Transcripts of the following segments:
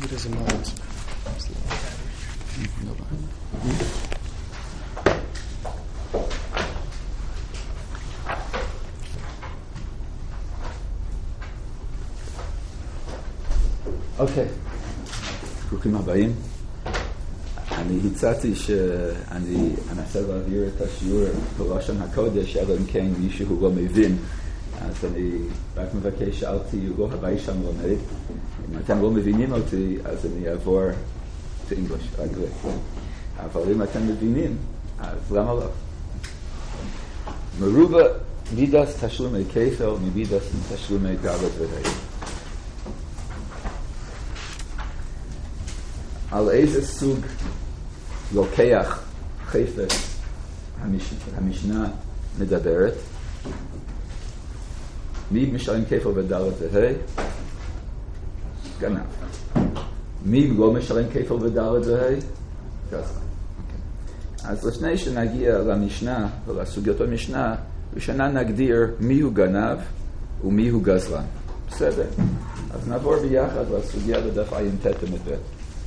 it as a moment. אוקיי, ברוכים הבאים. אני הצעתי שאני אנסה להעביר את השיעור בלשון הקודש, אלא אם כן מישהו לא מבין. אז אני רק מבקש, אל תהיו, לא הבאי שם לומד. אם אתם לא מבינים אותי, אז אני אעבור to English, אבל אם אתם מבינים, אז למה לא? מרובה מידס תשלומי כפל ממידס תשלומי דלת וה'. על איזה סוג לוקח חפץ המשנה מדברת? מי משלם כפל ודלת וה'? גנב. מי לא משלם כפל ודלת וה'? גזלן. אז לפני שנגיע למשנה ולסוגיות המשנה, ראשונה נגדיר מיהו גנב ומיהו גזלן. בסדר? אז נעבור ביחד לסוגיה בדף עין ת' עמוד.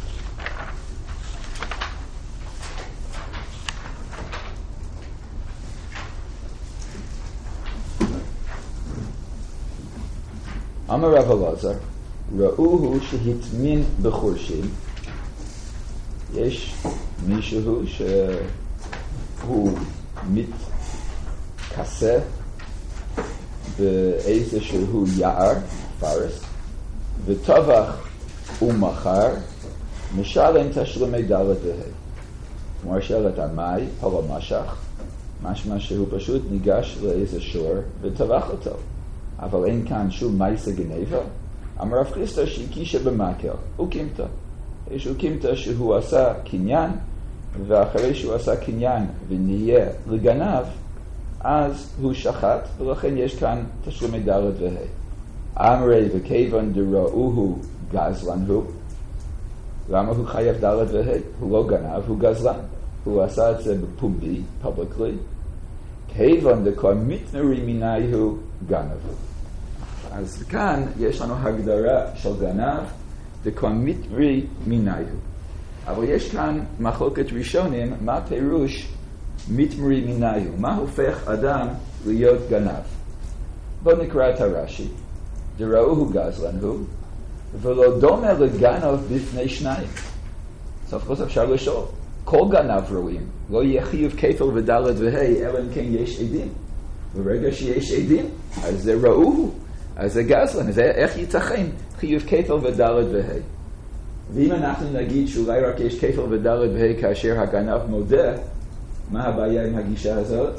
אמר רב אלעזר, ראוהו שהטמין בחורשים. יש מישהו שהוא מתכסה באיזשהו יער, פרס, וטבח ומחר, משלם תשלומי דלת וה'. כמו שאלת המאי, פלא משך, משמע שהוא פשוט ניגש לאיזה שור וטבח אותו. אבל אין כאן שום מייסה גנבה. אמר רב חיסדא שהקישה במקל, הוא קימתא. יש הוא קימתא שהוא עשה קניין, ואחרי שהוא עשה קניין ונהיה לגנב, אז הוא שחט, ולכן יש כאן תשלומי דלת וה'. אמרי וכיוון דראוהו גזלן הוא. למה הוא חייב דלת וה'? הוא לא גנב, הוא גזלן. הוא עשה את זה בפומבי, publicly. כיוון דקא מתנרי מיני הוא גנב. אז כאן יש לנו הגדרה של גנב, דקא מתנרי מיני הוא. אבל יש כאן מחלוקת ראשונים, מה פירוש מתנרי מיני הוא? מה הופך אדם להיות גנב? בואו נקרא את הרש"י. דראוהו גזלן הוא, ולא דומה לגנב בפני שניים. סוף כל סוף אפשר לשאול. כל גנב רואים, לא יהיה חיוב כפל ודלת וה' אלא אם כן יש עדים. ברגע שיש עדים, אז זה ראוהו, אז זה גזלן, אז איך ייתכן חיוב כפל ודלת וה'? ואם אנחנו נגיד שאולי רק יש כפל ודלת וה' כאשר הגנב מודה, מה הבעיה עם הגישה הזאת?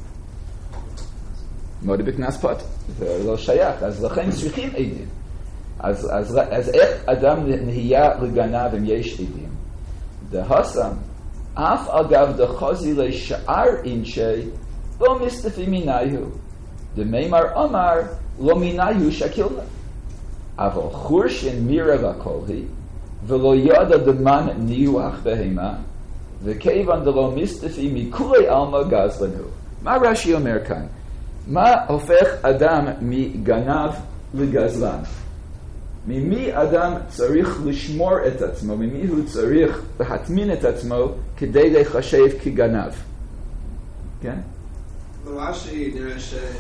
מודה בקנס פוטר, זה לא שייך, אז לכן צריכים עדים. אז איך אדם נהיה לגנב אם יש עדים? דהסם, אף אגב דחזי לשאר אינשי, לא מסתפי מיניהו. דמימר אמר, לא מיניהו שקילנה. אבל חורשין מירה לקולהי, ולא ידע דמן ניוח בהמה, וכיוון דלא מסתפי מכולי אלמה גזלן הוא. מה רש"י אומר כאן? מה הופך אדם מגנב לגזלן? ממי אדם צריך לשמור את עצמו? ממי הוא צריך להטמין את עצמו כדי לחשב כגנב? כן? ברש"י נראה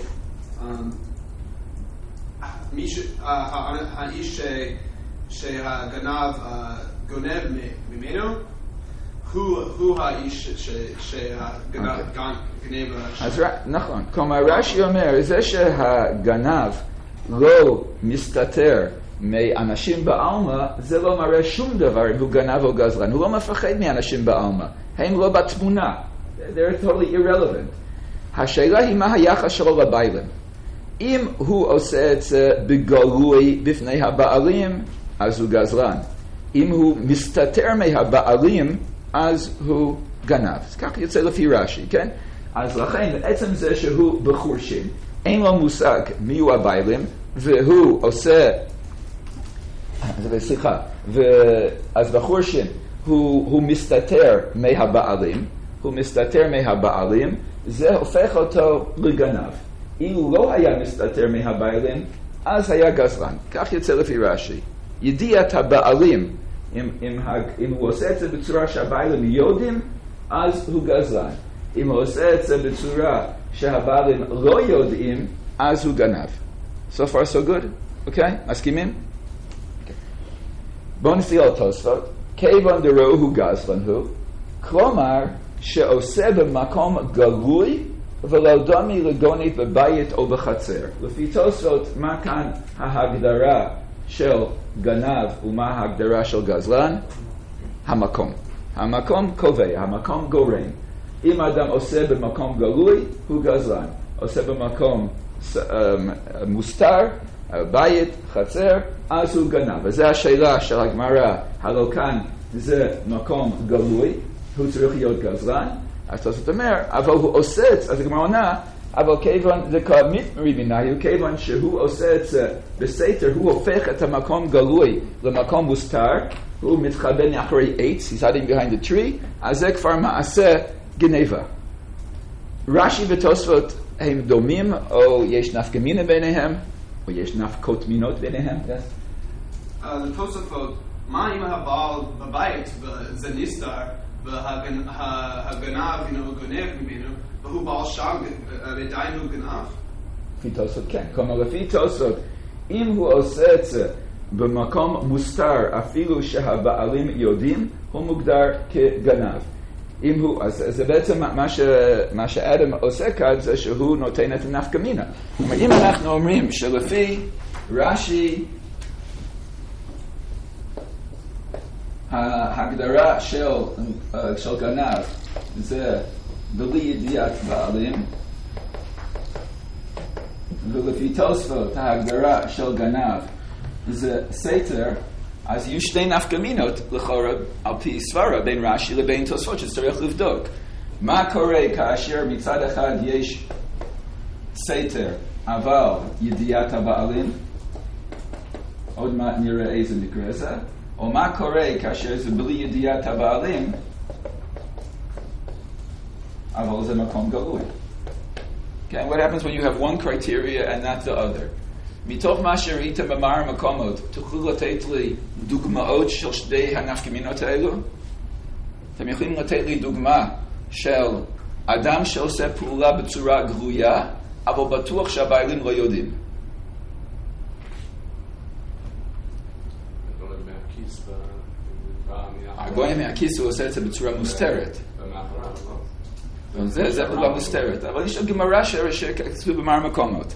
האיש שהגנב גונב ממנו, הוא האיש שהגנב גנב. אז נכון, כלומר רש"י אומר, זה שהגנב לא מסתתר מאנשים בעלמא, זה לא מראה שום דבר אם הוא גנב או גזלן. הוא לא מפחד מאנשים בעלמא. הם לא בתמונה. They're totally irrelevant. השאלה היא מה היחס שלו לבעלים. אם הוא עושה את זה בגלוי בפני הבעלים, אז הוא גזלן. אם הוא מסתתר מהבעלים, אז הוא גנב. אז כך יוצא לפי רש"י, כן? אז לכן, בעצם זה שהוא בחורשים, אין לו מושג מי הוא הבעלים, והוא עושה סליחה, אז בחורשים הוא מסתתר מהבעלים, זה הופך אותו לגנב. אילו לא היה מסתתר מהבעלים, אז היה גזלן. כך יוצא לפי רש"י. ידיעת הבעלים אם הוא עושה את זה בצורה שהבעלים יודעים, אז הוא גזלן. אם הוא עושה את זה בצורה שהבעלים לא יודעים, אז הוא גנב. So far so good? אוקיי? מסכימים? בואו נסתכל על תוספות. כיוון דרו הוא גזלן הוא, כלומר שעושה במקום גלוי ולא דומי לגונב בבית או בחצר. לפי תוספות, מה כאן ההגדרה של גנב ומה ההגדרה של גזלן? המקום. המקום קובע, המקום גורם. אם אדם עושה במקום גלוי, הוא גזלן. עושה במקום מוסתר, בית, חצר, אז הוא גנב. וזו השאלה של הגמרא, הלא כאן זה מקום גלוי, הוא צריך להיות גזלן. אז זאת אומרת, אבל הוא עושה את זה, אז הגמרא עונה, אבל כיוון זה כמתמרי מנהי, כיוון שהוא עושה את זה בסתר, הוא הופך את המקום גלוי למקום מוסתר, הוא מתחבא מאחורי עץ, he's hiding behind the tree, אז זה כבר מעשה גנבה. רש"י ותוספות הם דומים, או יש נפקא מינה ביניהם, או יש נפקות מינות ביניהם? לתוספות, מה אם הבעל בבית וזה נסתר, והגנב גונב ממנו, והוא בעל שם, עדיין הוא גנב? לפי תוספות כן. כלומר, לפי תוספות, אם הוא עושה את זה במקום מוסתר, אפילו שהבעלים יודעים, הוא מוגדר כגנב. אם הוא, אז זה בעצם מה שאדם עושה כאן, זה שהוא נותן את הנפקא מינה. כלומר, אם אנחנו אומרים שלפי רש"י, ההגדרה של גנב זה בלי ידיעת בעלים, ולפי תוספות ההגדרה של גנב זה סתר, אז יהיו שתי נפקא מינות לכאורה על פי סברה בין רש"י לבין תוספות שצריך לבדוק. מה קורה כאשר מצד אחד יש סתר אבל ידיעת הבעלים? עוד מעט נראה איזה מקרה זה. או מה קורה כאשר זה בלי ידיעת הבעלים אבל זה מקום גלוי? Okay, what happens when you have one criteria and not the other? מתוך מה שראיתם במאמר המקומות, תוכלו לתת לי דוגמאות של שתי הנפקא מינות האלו? אתם יכולים לתת לי דוגמה של אדם שעושה פעולה בצורה גלויה, אבל בטוח שהבעלים לא יודעים. הגויים מהכיס הוא עושה את זה בצורה מוסתרת. זה פעולה מוסתרת. אבל יש גמרא שכתוב במאמר המקומות.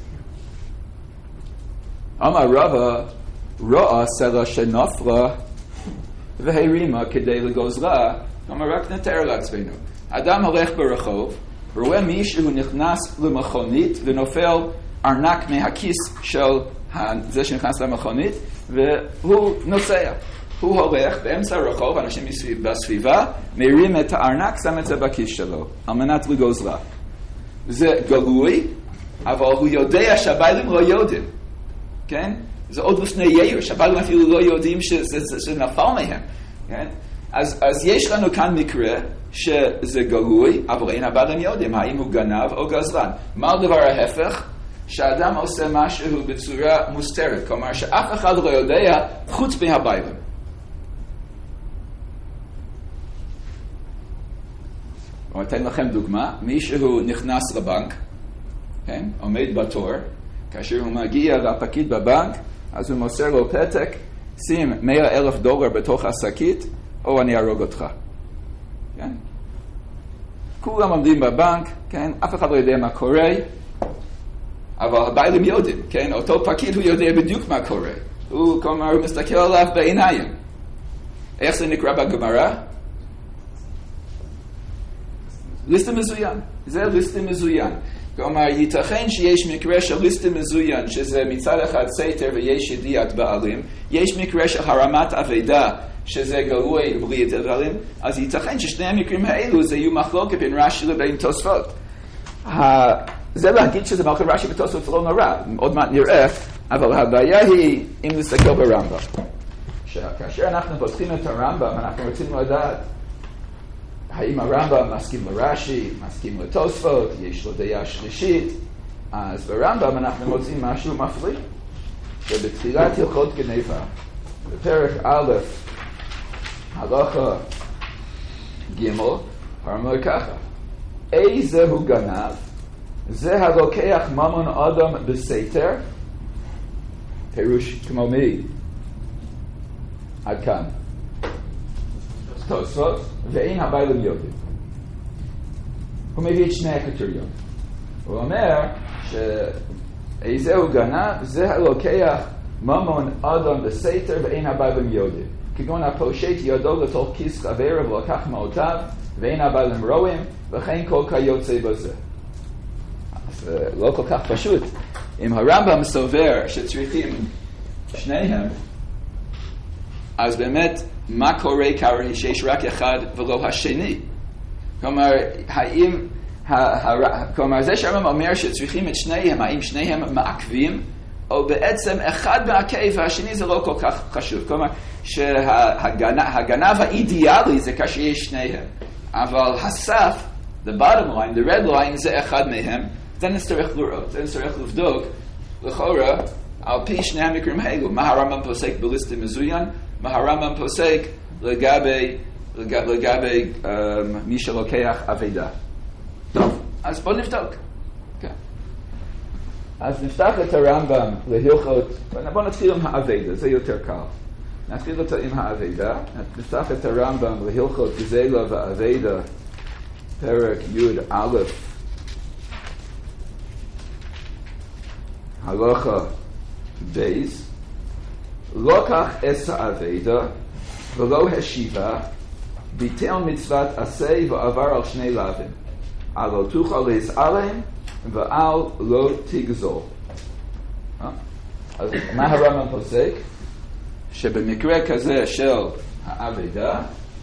אמר רבא ראה סלע שנפלה והרימה כדי לגוזלה, אמר רק נתאר לעצמנו. אדם הולך ברחוב, רואה מישהו נכנס למכונית ונופל ארנק מהכיס של זה שנכנס למכונית, והוא נוסע. הוא הולך באמצע הרחוב, אנשים בסביבה, מרים את הארנק, שם את זה בכיס שלו, על מנת לגוזלה. זה גלוי, אבל הוא יודע שהבעלים לא יודעים. כן? זה עוד לפני יאיר, שהבעלים אפילו לא יודעים שזה נפל מהם. כן? אז יש לנו כאן מקרה שזה גלוי, אבל אין הבעלים יודעים האם הוא גנב או גזלן. מה הדבר ההפך? שהאדם עושה משהו בצורה מוסתרת, כלומר שאף אחד לא יודע חוץ מהבעלים. אני אתן לכם דוגמה, מישהו נכנס לבנק, כן? עומד בתור, כאשר הוא מגיע לפקיד בבנק, אז הוא מוסר לו פתק, שים $100,000 בתוך השקית, או אני ארוג אותך. כן? כולם עומדים בבנק, כן? אף אחד לא יודע מה קורה, אבל הבעלים יודעים, כן? אותו פקיד הוא יודע בדיוק מה קורה. הוא, כלומר, הוא מסתכל עליו בעיניים. איך זה נקרא בגמרא? ליסטים מזוין. זה ליסטים מזוין. כלומר, ייתכן שיש מקרה של ליסטים מזוין, שזה מצד אחד סתר ויש ידיעת בעלים, יש מקרה של הרמת אבדה, שזה גלוי בלי ידיעת בעלים, אז ייתכן ששני המקרים האלו זה יהיו מחלוקת בין רש"י לבין תוספות. זה להגיד שזה מחלוקת רש"י ותוספות לא נורא, עוד מעט נראה, אבל הבעיה היא אם נסתכל ברמב"ם. כאשר אנחנו פותחים את הרמב"ם, אנחנו רוצים לדעת האם הרמב"ם מסכים לרש"י, מסכים לתוספות, יש לו דעה שלישית. אז ברמב"ם אנחנו מוצאים משהו מפליא, שבתחילת הלכות גנבה, בפרק א', הלכה ג' הרמב"ם ככה, איזה הוא גנב? זה הלוקח ממון אדם בסתר, פירוש כמו מי? עד כאן. תוספות, ואין הבעלים יודעים. הוא מביא את שני הקריטריונים. הוא אומר שאיזה הוא גנב? זה הלוקח ממון אדם בסתר ואין הבעלים יודעים. כגון הפושט ידו לתוך כיס חבריו ולקח מאותיו ואין הבעלים רואים, וכן כל כיוצא בזה. אז לא כל כך פשוט. אם הרמב"ם סובר שצריכים שניהם, אז באמת מה קורה כאשר שיש רק אחד ולא השני? כלומר, כלומר זה שהרמב"ם אומר שצריכים את שניהם, האם שניהם מעכבים, או בעצם אחד מעכב והשני זה לא כל כך חשוב. כלומר, שהגנב האידיאלי זה כאשר יש שניהם. אבל הסף, the bottom line, the red line, זה אחד מהם. זה נצטרך לראות, זה נצטרך לבדוק לכאורה על פי שני המקרים האלו. מה הרמב"ם פוסק בליסטים מזוין? מה הרמב"ם פוסק לגבי מי שלוקח אבדה. טוב, אז בואו נבדוק. אז נפתח את הרמב"ם להלכות, בואו נתחיל עם האבדה, זה יותר קל. נתחיל אותו עם האבדה, נפתח את הרמב"ם להלכות גזלה ואבדה, פרק י"א, הלכה בייס, לוקח אס האבדה ולא השיבה, ביטל מצוות עשה ועבר על שני לאווים, על לא תוכל להסעלם ועל לא תגזול. אז מה הרמב"ם פוסק? שבמקרה כזה של האבדה,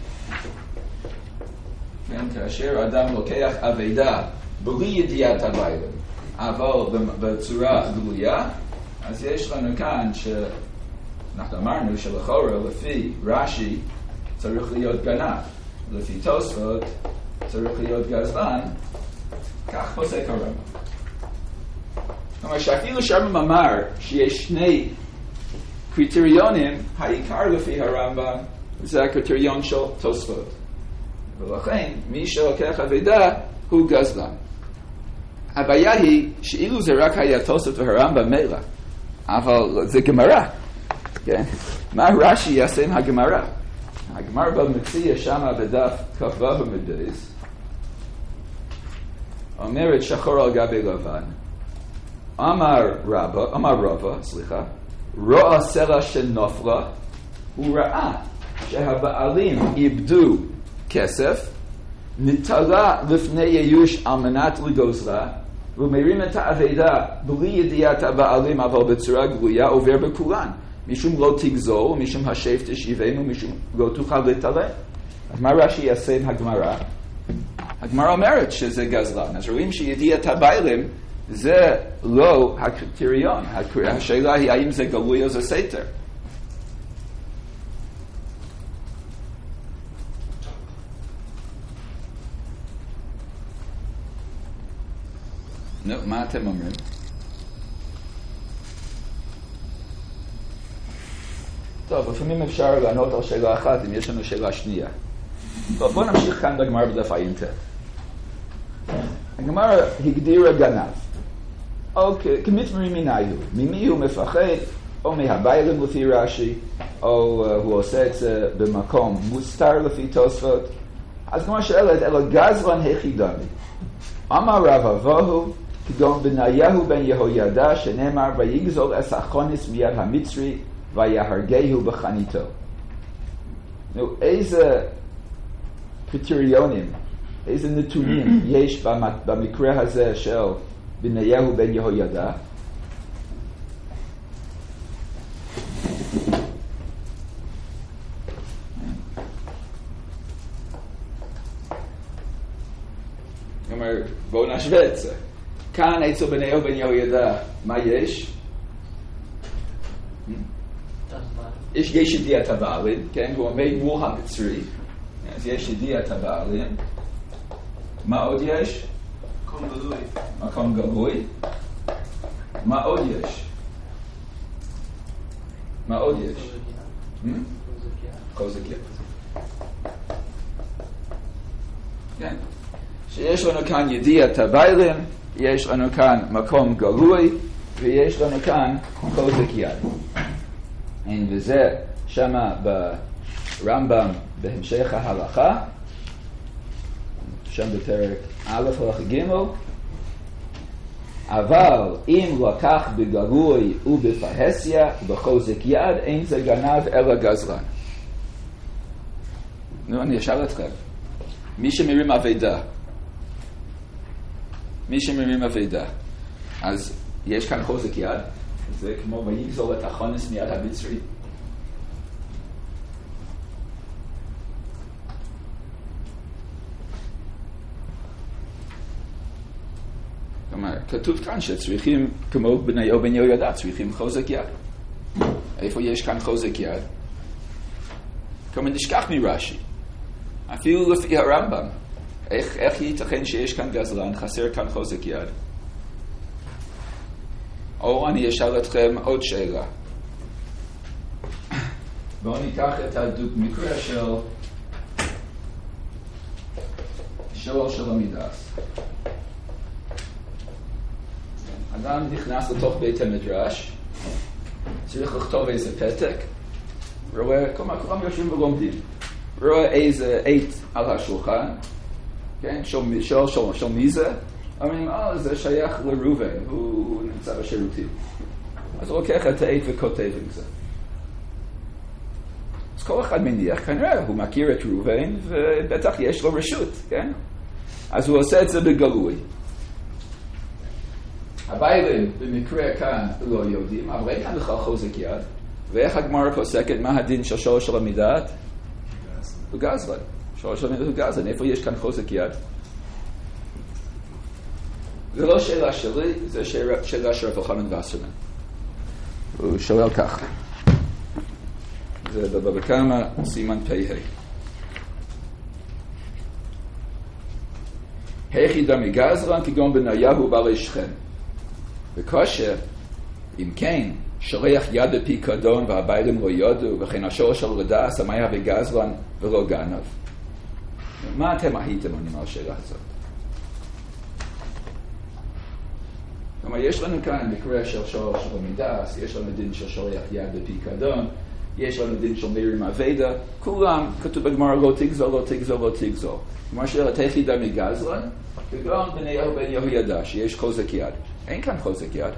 כאשר אדם לוקח אבדה בלי ידיעת הבעלים, אבל בצורה גלויה, אז יש לנו כאן שאנחנו אמרנו שלכאורה לפי רש"י צריך להיות גנב, לפי תוספות צריך להיות גזלן, כך פוסק הרמב"ם. כלומר שאפילו שהרמב"ם אמר שיש שני קריטריונים, העיקר לפי הרמב"ם זה הקריטריון של תוספות. ולכן מי שלוקח אבדה הוא גזלן. הבעיה היא שאילו זה רק היה תוספות והרמב"ם מילא, אבל זה גמרא. כן? מה רש"י יעשה עם הגמרא? הגמרא במציע שמה בדף כ"ו עמוד, אומרת שחור על גבי לבן, אמר רבא, ראה סלע שנופלה, הוא ראה שהבעלים איבדו כסף, נטלה לפני ייאוש על מנת לגוזלה, ומרים את האבדה בלי ידיעת הבעלים אבל בצורה גלויה, עובר בכולן, משום לא תגזול, משום השב תשיבנו, משום לא תוכל להתעלם. אז מה רש"י יעשה עם הגמרא? הגמרא אומרת שזה גזלן, אז רואים שידיעת הבעלים זה לא הקריטריון. השאלה היא האם זה גלוי או זה סתר. נו, מה אתם אומרים? טוב, לפעמים אפשר לענות על שאלה אחת אם יש לנו שאלה שנייה. טוב, בואו נמשיך כאן בגמרא בדף ע"ט. הגמרא הגדירה גנב. אוקיי, כמתמרי מנהיו. ממי הוא מפחד? או מהבעלים לפי רש"י, או הוא עושה את זה במקום מוסתר לפי תוספות. אז כמו שאלת, אלא גזלן היחידני. אמר רב אבוהו, כגון בניהו בן יהוידע, שנאמר, ויגזול אס החונס מיד המצרי, ויהרגהו בחניתו. נו, איזה קריטריונים, איזה נתונים יש במקרה הזה של בניהו בן יהוידע? כלומר, בואו נשווה את זה. כאן אצל בניהו בן יהוידע, מה יש? יש ידיעת הבעלים, כן? הוא עומד מול המצרי, אז יש ידיעת הבעלים. מה עוד יש? מקום גלוי. מקום גלוי. מה עוד יש? מה עוד יש? חוזקיה. כן. שיש לנו כאן ידיעת הבעלים, יש לנו כאן מקום גלוי, ויש לנו כאן חוזק יד. וזה שמה ברמב"ם בהמשך ההלכה, שם בפרק א' הלכה ג', אבל אם לקח בגלוי ובפרהסיה בחוזק יד, אין זה גנב אלא גזלן. נו, אני אשאל אתכם. מי שמרים אבידה, אז יש כאן חוזק יד, זה כמו ויגזול את החונס מיד המצרי. כלומר, כתוב כאן שצריכים, כמו בני יהוידע, צריכים חוזק יד. איפה יש כאן חוזק יד? כלומר, נשכח מרש"י. אפילו לפי הרמב"ם. איך ייתכן שיש כאן גזלן, חסר כאן חוזק יד? או אני אשאל אתכם עוד שאלה. בואו ניקח את המקרה של המידס. אדם נכנס לתוך בית המדרש, צריך לכתוב איזה פתק, רואה, כולם יושבים ולומדים, רואה איזה עט על השולחן, כן, של מי זה? אומרים, זה שייך לראובן, הוא נמצא בשירותים. אז הוא לוקח את העט וכותב עם זה. אז כל אחד מניח, כנראה, הוא מכיר את ראובן, ובטח יש לו רשות, כן? אז הוא עושה את זה בגלוי. הבעלים במקרה כאן לא יודעים, אבל אין כאן בכלל חוזק יד. ואיך הגמרא פוסקת מה הדין של שורש של המידת? הוא גזלן. שורש של המידת הוא גזלן. איפה יש כאן חוזק יד? זה לא שאלה שלי, זה שאלה של רב יוחנן וסרמן. הוא שואל ככה. זה בבבא קמא סימן פ"ה. היכי דמי גזלן כגון בניהו בעלי שכם. וכושר, אם כן, שולח יד בפיקדון והבעלים לא יודו, וכן השורש של לדעת, מה יהווה גזלן ולא גנב. מה אתם הייתם עונים על השאלה הזאת? כלומר, יש לנו כאן מקרה של שורש של המידס, יש לנו דין של שולח יד בפיקדון, יש לנו דין של מרים אבידה, כולם כתוב בגמרא לא תגזול, לא תגזול, לא תגזול. כלומר, שאלת היחידה מגזלן, וגם בניהו בן יהוידע, שיש חוזק יד. אין כאן חוזק יד.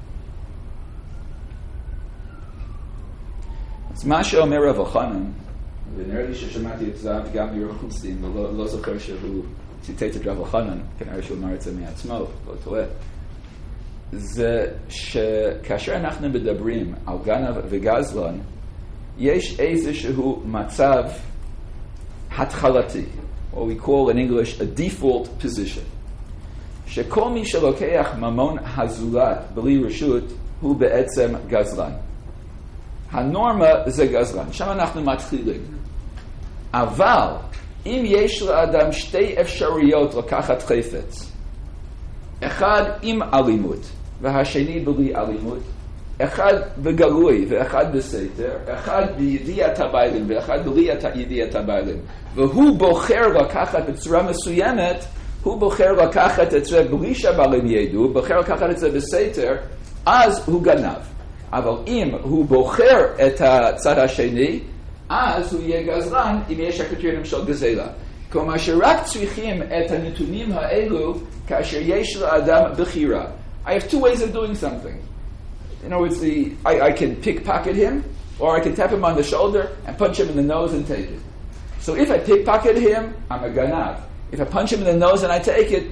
אז מה שאומר רב יוחנן, ונראה לי ששמעתי את זה גם מרחוצים, ולא זוכר שהוא ציטט את רב יוחנן, כנראה שהוא אמר את זה מעצמו, לא טועה. זה שכאשר אנחנו מדברים על גנב וגזלן, יש איזשהו מצב התחלתי, or we call in English a default position. שכל מי שלוקח ממון הזולת בלי רשות הוא בעצם גזלן. הנורמה זה גזלן, שם אנחנו מתחילים. אבל אם יש לאדם שתי אפשרויות לקחת חפץ, אחד עם אלימות והשני בלי אלימות, אחד בגלוי ואחד בסתר, אחד בידיעת הבעלים ואחד בלי ידיעת הבעלים, והוא בוחר לקחת בצורה מסוימת, הוא בוחר לקחת את זה בלי שהבעלים ידעו, בוחר לקחת את זה בסתר, אז הוא גנב. אבל אם הוא בוחר את הצד השני, אז הוא יהיה גזלן אם יש הקריטריונים של גזלה. כלומר שרק צריכים את הנתונים האלו כאשר יש לאדם בחירה. I have two ways of doing something. In other words, I can pickpocket him, or I can tap him on the shoulder and punch him in the nose and take it. So if I pickpocket him, I'm a ganav. If I punch him in the nose and I take it,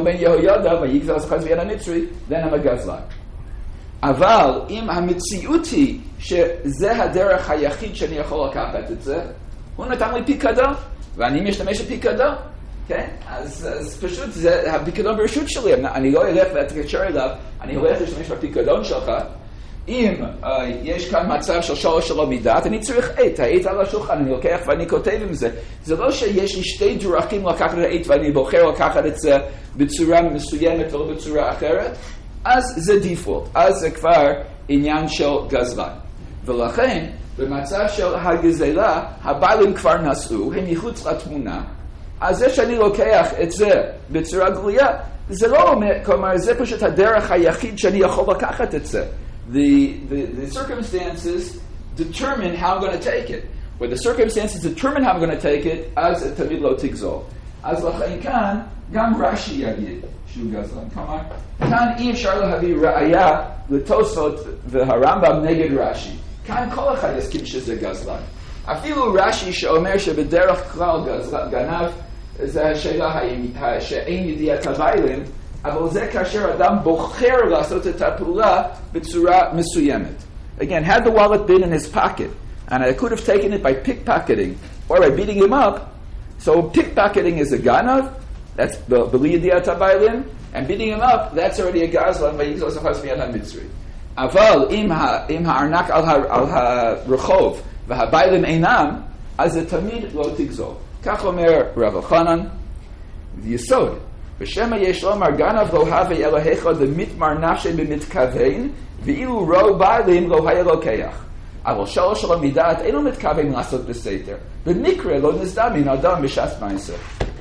then I'm a gazlan. אבל אם המציאות היא שזה הדרך היחיד שאני יכול לקחת את זה, הוא נתן לי פיקדון, ואני משתמש בפיקדון, כן? אז פשוט זה הפיקדון ברשות שלי, אני לא אלך ואתקשר אליו, אני הולך להשתמש בפיקדון שלך. אם יש כאן מצב של שורש שלא מידת, אני צריך העט על השולחן, אני לוקח ואני כותב עם זה. זה לא שיש לי שתי דרכים לקחת את העט ואני בוחר לקחת את זה בצורה מסוימת ולא בצורה אחרת, אז זה דיפולט, אז זה כבר עניין של גזלן. ולכן, במצב של הגזלה, הבעלים כבר נסעו, הם מחוץ לתמונה, אז זה שאני לוקח את זה בצורה גלויה, זה לא אומר, כלומר, זה פשוט הדרך היחיד שאני יכול לקחת את זה. The circumstances determine how I'm going to take it. When the circumstances determine how I'm going to take it, אז תמיד לא תגזול. אז לכן כאן, גם רש"י יגיד שהוא גזלן. כלומר, כאן אי אפשר להביא ראיה לתוספות והרמב"ם נגד רש"י. כאן כל אחד יסכים שזה גזלן. אפילו רש"י שאומר שבדרך כלל גנב, זה השאלה שאין ידיעת הבעלים, אבל זה כאשר אדם בוחר לעשות את הפעולה בצורה מסוימת. Again, had the wallet been in his pocket, and I could have taken it by pickpocketing or by beating him up, so pickpocketing is a ganav, that's b'li yediat habaylim, and beating him up, that's already a gazlan, v'yigzol zachas miyad ha-mitzri. Aval, im ha'arnak al ha'rechov, v'habaylim einam, אז זה תמיד לא תגזול. כך אומר רב אלחנן, יסוד, בשמה יש לומר גנב לא הווה אלוהיך דמתמר נפשי במתכוון, ואילו רוב בעלים לא היה לוקח. אבל שלוש שלו מדעת אינו מתכוון לעשות בסתר. במקרה לא נזדמן אדם בשעת מעשה.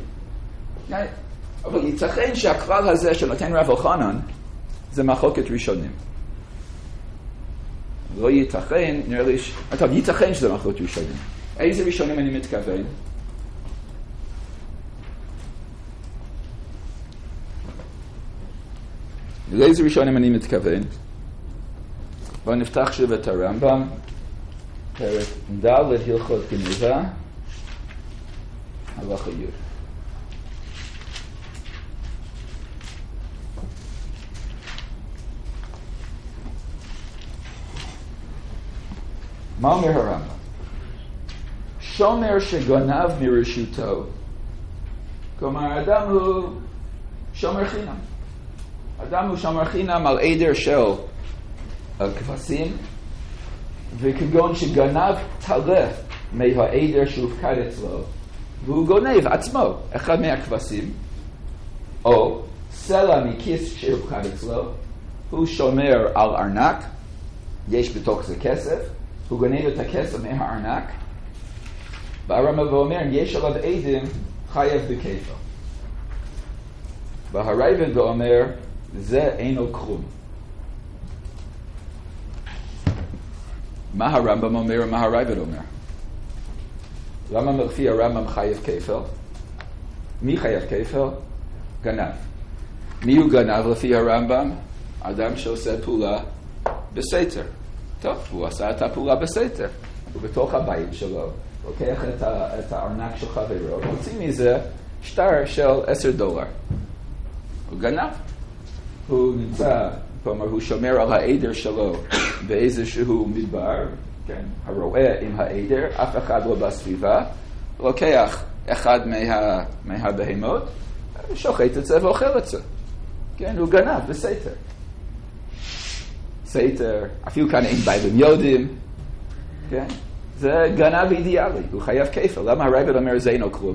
אבל ייתכן שהכלל הזה שנותן רב אלחנן, זה מחלוקת ראשונים. לא ייתכן, נראה לי, טוב, ייתכן שזה מחלוקת ראשונים. איזה ראשונים אני מתכוון? לאיזה ראשונים אני מתכוון? בואו נפתח שוב את הרמב"ם, פרק ד' הלכות גניבה, הלכה י'. מה אומר הרמב"ם? שומר שגנב מרשותו, כלומר אדם הוא שומר חינם. אדם הוא שומר חינם על עדר של כבשים, וכגון שגנב טלה מהעדר שהופקד אצלו, והוא גונב עצמו אחד מהכבשים, או סלע מכיס שהופקד אצלו, הוא שומר על ארנק, יש בתוך זה כסף, הוא גונב את הכסף מהארנק, והרמב"ם אומר, יש עליו עדים חייב בכפל. והרייבד אומר, זה אינו כלום. מה הרמב"ם אומר ומה הרייבד אומר? למה לפי הרמב"ם חייב כפל? מי חייב כפל? גנב. מי הוא גנב לפי הרמב"ם? אדם שעושה פעולה בסתר. טוב, הוא עשה את הפעולה בסתר. הוא בתוך הבית שלו. לוקח את הארנק של חברו, מוציא מזה שטר של $10. הוא גנב. הוא נמצא, כלומר, הוא שומר על העדר שלו באיזשהו מדבר, כן, הרואה עם העדר, אף אחד לא בסביבה, לוקח אחד מהבהמות, שוחט את זה ואוכל את זה. כן, הוא גנב בסתר. סתר, אפילו כאן אין ביילים יודעים, כן? זה גנב אידיאלי, הוא חייב כפל. למה הרייבד אומר זה אינו כלום?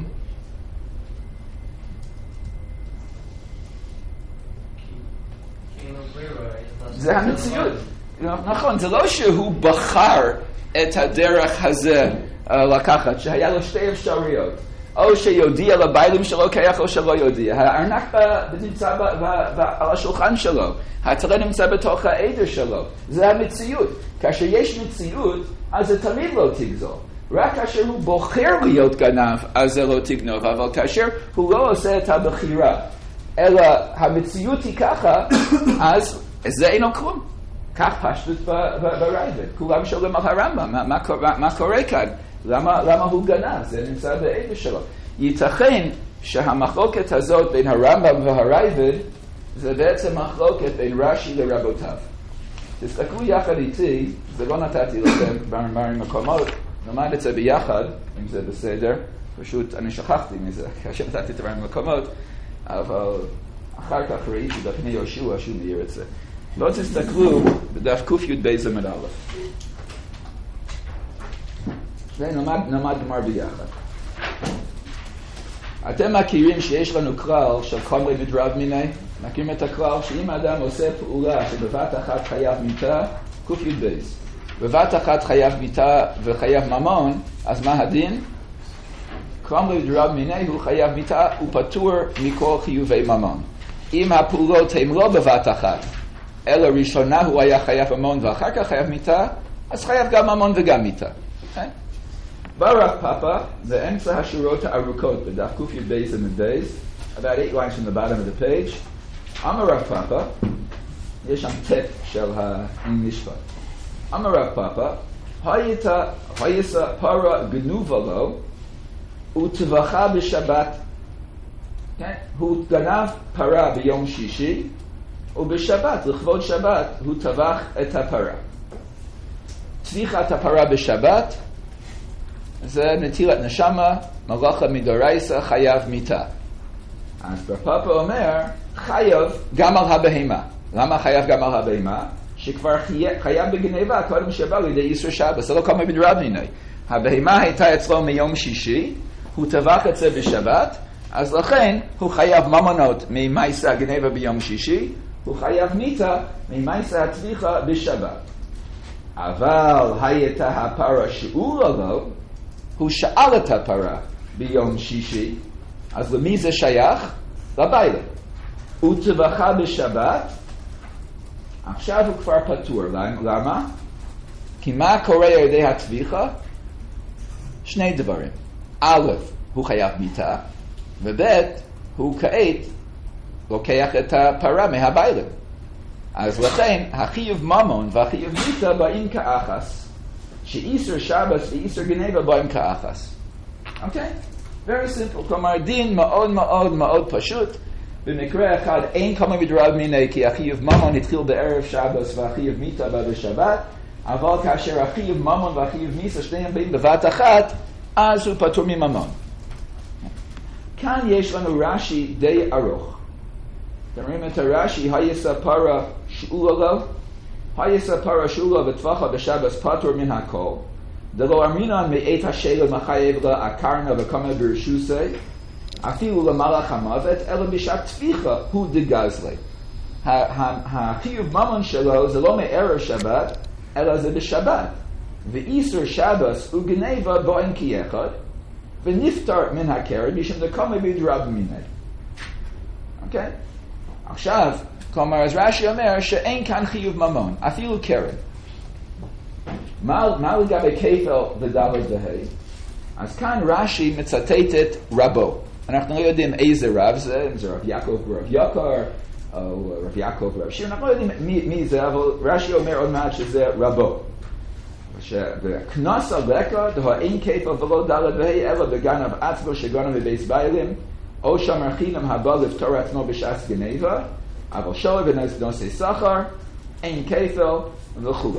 זה המציאות. נכון, זה לא שהוא בחר את הדרך הזה לקחת, שהיה לו שתי אפשרויות. או שיודיע לבעלים שלו כיח או שלא יודיע. הארנק נמצא על השולחן שלו. הטלה נמצא בתוך העדר שלו. זה המציאות. כאשר יש מציאות, אז זה תמיד לא תגזול. רק כאשר הוא בוחר להיות גנב, אז זה לא תגנוב. אבל כאשר הוא לא עושה את הבחירה, אלא המציאות היא ככה, אז זה אינו כלום. כך פשטות ברייבד. כולם שואלים על הרמב"ם, מה קורה כאן? למה הוא גנב? זה נמצא בעדר שלו. ייתכן שהמחלוקת הזאת בין הרמב"ם והרייבד זה בעצם מחלוקת בין רש"י לרבותיו. תסתכלו יחד איתי, זה לא נתתי לכם במאמרים מקומות, נאמר את זה ביחד, אם זה בסדר, פשוט אני שכחתי מזה, כאשר נתתי את המאמרים מקומות, אבל אחר כך ראיתי בפני יהושע שהוא מעיר את זה. לא תסתכלו בדף ק"י עמוד א'. ונלמד גמר ביחד. אתם מכירים שיש לנו כלל של חומרי מדרב מיני? מכירים את הכלל שאם האדם עושה פעולה שבבת אחת חייב מיתה, ק"י. בבת אחת חייב מיתה וחייב ממון, אז מה הדין? קרם לדרב מיני הוא חייב מיתה, הוא פטור מכל חיובי ממון. אם הפעולות הן לא בבת אחת, אלא ראשונה הוא היה חייב ממון ואחר כך חייב מיתה, אז חייב גם ממון וגם מיתה. בא רב פאפה, זה אמצע השורות הארוכות בדף קופי בייס ומבייס, about 8 lines from the bottom of the page. אמר רב פאפה, יש שם טפ של המשפט. אמר רב פאפה, הייתה פרה גנובה לו, וטבחה בשבת. הוא גנב פרה ביום שישי, ובשבת, לכבוד שבת, הוא טבח את הפרה. טביחת הפרה בשבת, זה נטילת נשמה, מלאכה מדורייסה, חייב מיתה. אז רב פאפה אומר, חייב גם על הבהמה. למה חייב גם על הבהמה? שכבר חייב בגניבה קודם שבא לידי איסור שבת, זה לא קומה בדרב מיני. הבהמה הייתה אצלו מיום שישי, הוא טבח את זה בשבת, אז לכן הוא חייב ממונות ממייסה הגניבה ביום שישי, הוא חייב מיתה ממייסה הטביחה בשבת. אבל הייתה הפרה שאולה לו, הוא שאל את הפרה ביום שישי, אז למי זה שייך? לבעלה. הוא טבחה בשבת, עכשיו הוא כבר פטור. למה? כי מה קורה על ידי הטביחה? שני דברים. א', הוא חייב מיתה, וב', הוא כעת לוקח את הפרה מהבעלה. אז לכן, החיוב ממון והחיוב מיתה באים כאחס. שאיסור שבת ואיסור גניבה באים כאחס. אוקיי? Very simple. כלומר, דין מאוד מאוד מאוד פשוט. במקרה אחד אין קומה מדרב מיני, כי החיוב ממון התחיל בערב שבת והחיוב מיתה בא בשבת, אבל כאשר החיוב ממון והחיוב מיתה שניהם באים בבת אחת, אז הוא פטור מממון. כאן יש לנו רש"י די ארוך. אתם רואים את הרש"י, הייסה פרה שאולה לו, הייסה פרה שאולה וטבחה בשבת פטור מן הכל, דלא אמרינן מעת השלם החייב לה הקרנה וקומה ברשוסי, אפילו למלאך המוות, אלא בשעת טביחה הוא דגזלי. החיוב ממון שלו זה לא מערב שבת, אלא זה בשבת. ואיסור שבת וגניבה באים כאחד, ונפטר מן הקרן משום דקומה בדרב מיני. אוקיי? עכשיו, כלומר, אז רש"י אומר שאין כאן חיוב ממון, אפילו קרן. מה לגבי כפל ודלת וה'? אז כאן רש"י מצטט את רבו. אנחנו לא יודעים איזה רב זה, אם זה רב יעקב ורב יקר, או רב יעקב ורב שיר, אנחנו לא יודעים מי זה, אבל רש"י אומר עוד מעט שזה רבו. וכנס הלקה, דהה אין כפל ולא דלת וה' אלא בגנב עצמו שגנב בבייס ביילים, או שמר חינם הבא לפתור עצמו בשעת גניבה, אבל שולה ונושא שכר, אין כפל וכו'.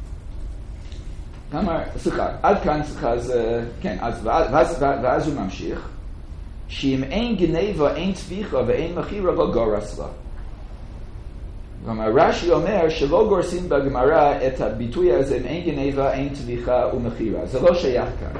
כלומר, סליחה, עד כאן, סליחה, אז, כן, ואז הוא ממשיך, שאם אין גניבה, אין טביחה ואין מחירה, לא גורס לה. כלומר, רש"י אומר שלא גורסים בגמרא את הביטוי הזה, אם אין גניבה, אין טביחה ומחירה. זה לא שייך כאן.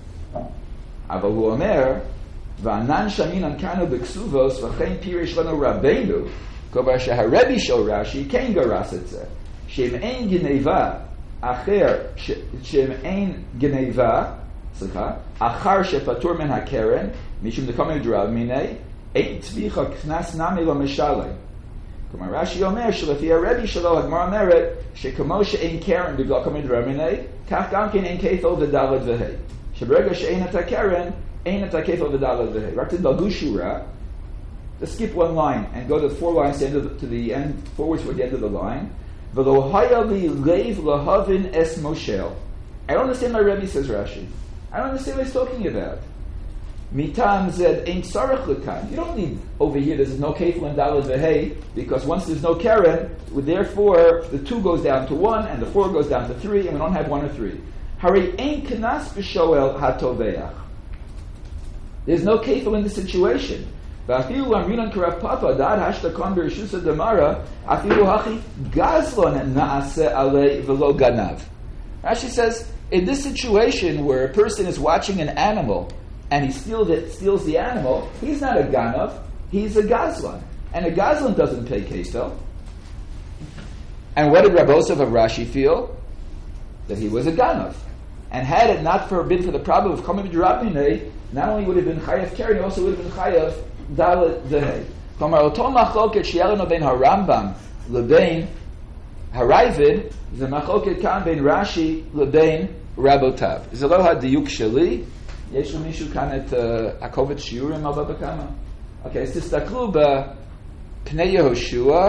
אבל הוא אומר, וענן שמינן כאנו בכסובוס, וכן פירש לנו רבנו, כלומר שהרבי של רש"י כן גרס את זה, שאם אין גניבה אחר, שאם אין גניבה, סליחה, אחר שפטור מן הקרן, משום דקומה מדרב מיני, אין טביחה כנס נמי לא משלם. כלומר, רש"י אומר שלפי הרבי שלו, הגמרא אומרת שכמו שאין קרן בגלל קומה מדרב מיני, כך גם כן אין כפל ודלת וה'. שברגע שאין את הקרן, אין את הכפל ודלת וה'. רק תדלגו שורה, to skip one line and go to 4 lines to the end, forwards toward the end of the line. V'lo haya li leiv lahavin es moshel. I don't understand my Rebbe, says Rashi. I don't understand what he's talking about. Mitam zed ein tzarech lekan. You don't need over here. There's no kefil and daled v'hei because once there's no keren, therefore the 2 goes down to 1 and the 4 goes down to 3, and we don't have 1 or 3. Hari ein kenas b'shoel hatoveach. There's no kefil in the situation. ואפילו אמרינן כרב פאפה, דעת השתקון ברשוס הדמרה, אפילו הכי גזלון נעשה עלי ולא גנב. Rashi says, in this situation where a person is watching an animal and he steals the animal, he's not a ganav, he's a gazlan. And a gazlan doesn't pay kefil. And what did Rabbi Yosef of Rashi feel? that he was a ganav. And had it not been for the problem of Kamei B'Drabinei, not only would have been chayav keren, he also would have been chayav dalet dehei. K'mar oto machloket she'eleno ben harambam lebein harayvid, the machloket kan ben Rashi lebein rabotav. זה לא הדיוק שלי. יש למישהו כאן את הקובץ שיעורים הבא בכמה? אוקיי, אז תסתכלו בפני יהושע,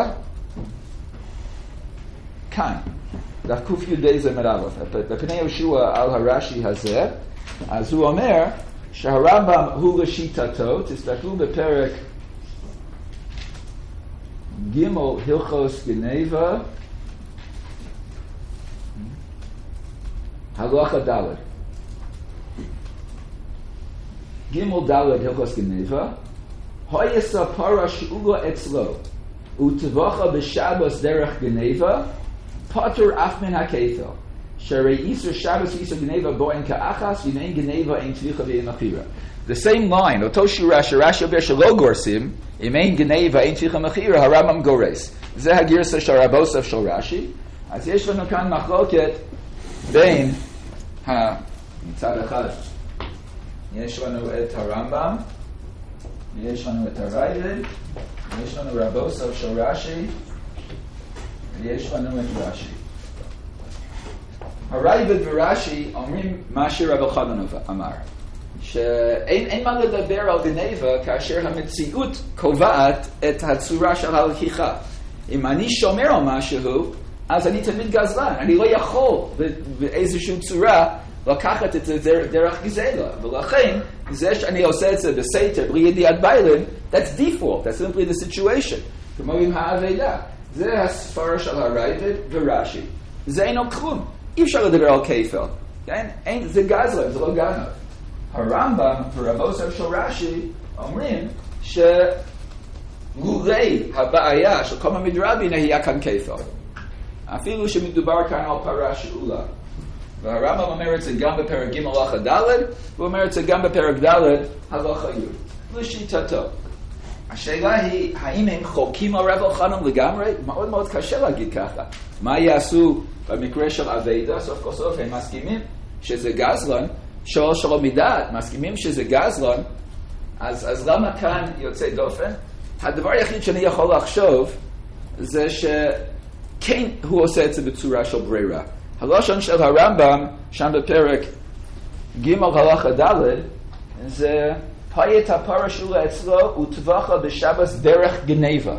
כאן, דף ק"י זמר א', בפני יהושע על הרש"י הזה, אז הוא אומר שהרמב"ם הוא לשיטתו, תסתכלו בפרק ג' הלכות גנבה, הלכה ד' ג' ד' הלכות גנבה, הויסה פרה שאולה אצלו וטבחה בשבס דרך גנבה, פטור אף מן הכיפל, שהרי איסור שבס ואיסור גנבה בו אין כאחס, ואם אין גנבה אין טביחה ואין מכירה. The same line, אותו שורה שרש"י אומר שלא גורסים, אם אין גנבה אין טביחה מכירה, הרמב"ם גורס. זה הגרסה של רב אוסף של רש"י. אז יש לנו כאן מחלוקת בין, מצד אחד, יש לנו את הרמב"ם, יש לנו את הרייבד, יש לנו רב אוסף של רש"י, ויש לנו את רש"י. הרייבד ורש"י אומרים מה שרב אלחנן אמר, שאין מה לדבר על גנבה כאשר המציאות קובעת את הצורה של הלקיחה. אם אני שומר על משהו, אז אני תמיד גזלן. אני לא יכול באיזושהי צורה לקחת את זה דרך גזלה. ולכן, זה שאני עושה את זה בסתר, בלי ידיעת ביילין, that's default, that's simply the situation. כמו עם העבודה. זה הספר של הרייבד ורש"י. זה אינו כלום. אי אפשר לדבר על כיפל. כן? זה גזלן, זה לא גנב. הרמב"ם ורב אוסף של רש"י אומרים שלולי הבעיה של קומא מדרבנן היה כאן כיפל. אפילו שמדובר כאן על פרה שאולה. והרמב"ם אומר את זה גם בפרק ג' הלכה ד', והוא אומר את זה גם בפרק ד' הלכה י'. לשיטתו. השאלה היא, האם הם חולקים על רב אלחנן לגמרי? מאוד מאוד קשה להגיד ככה. מה יעשו במקרה של עבודה? סוף כל סוף הם מסכימים שזה גזלן, שואל שלום מדעת, מסכימים שזה גזלן, אז למה כאן יוצא דופן? הדבר היחיד שאני יכול לחשוב זה שכן הוא עושה את זה בצורה של ברירה. הלשון של הרמב"ם, שם בפרק ג' הלכה ד', זה פית הפרה שאולה אצלו וטבחה בשבס דרך גנבה.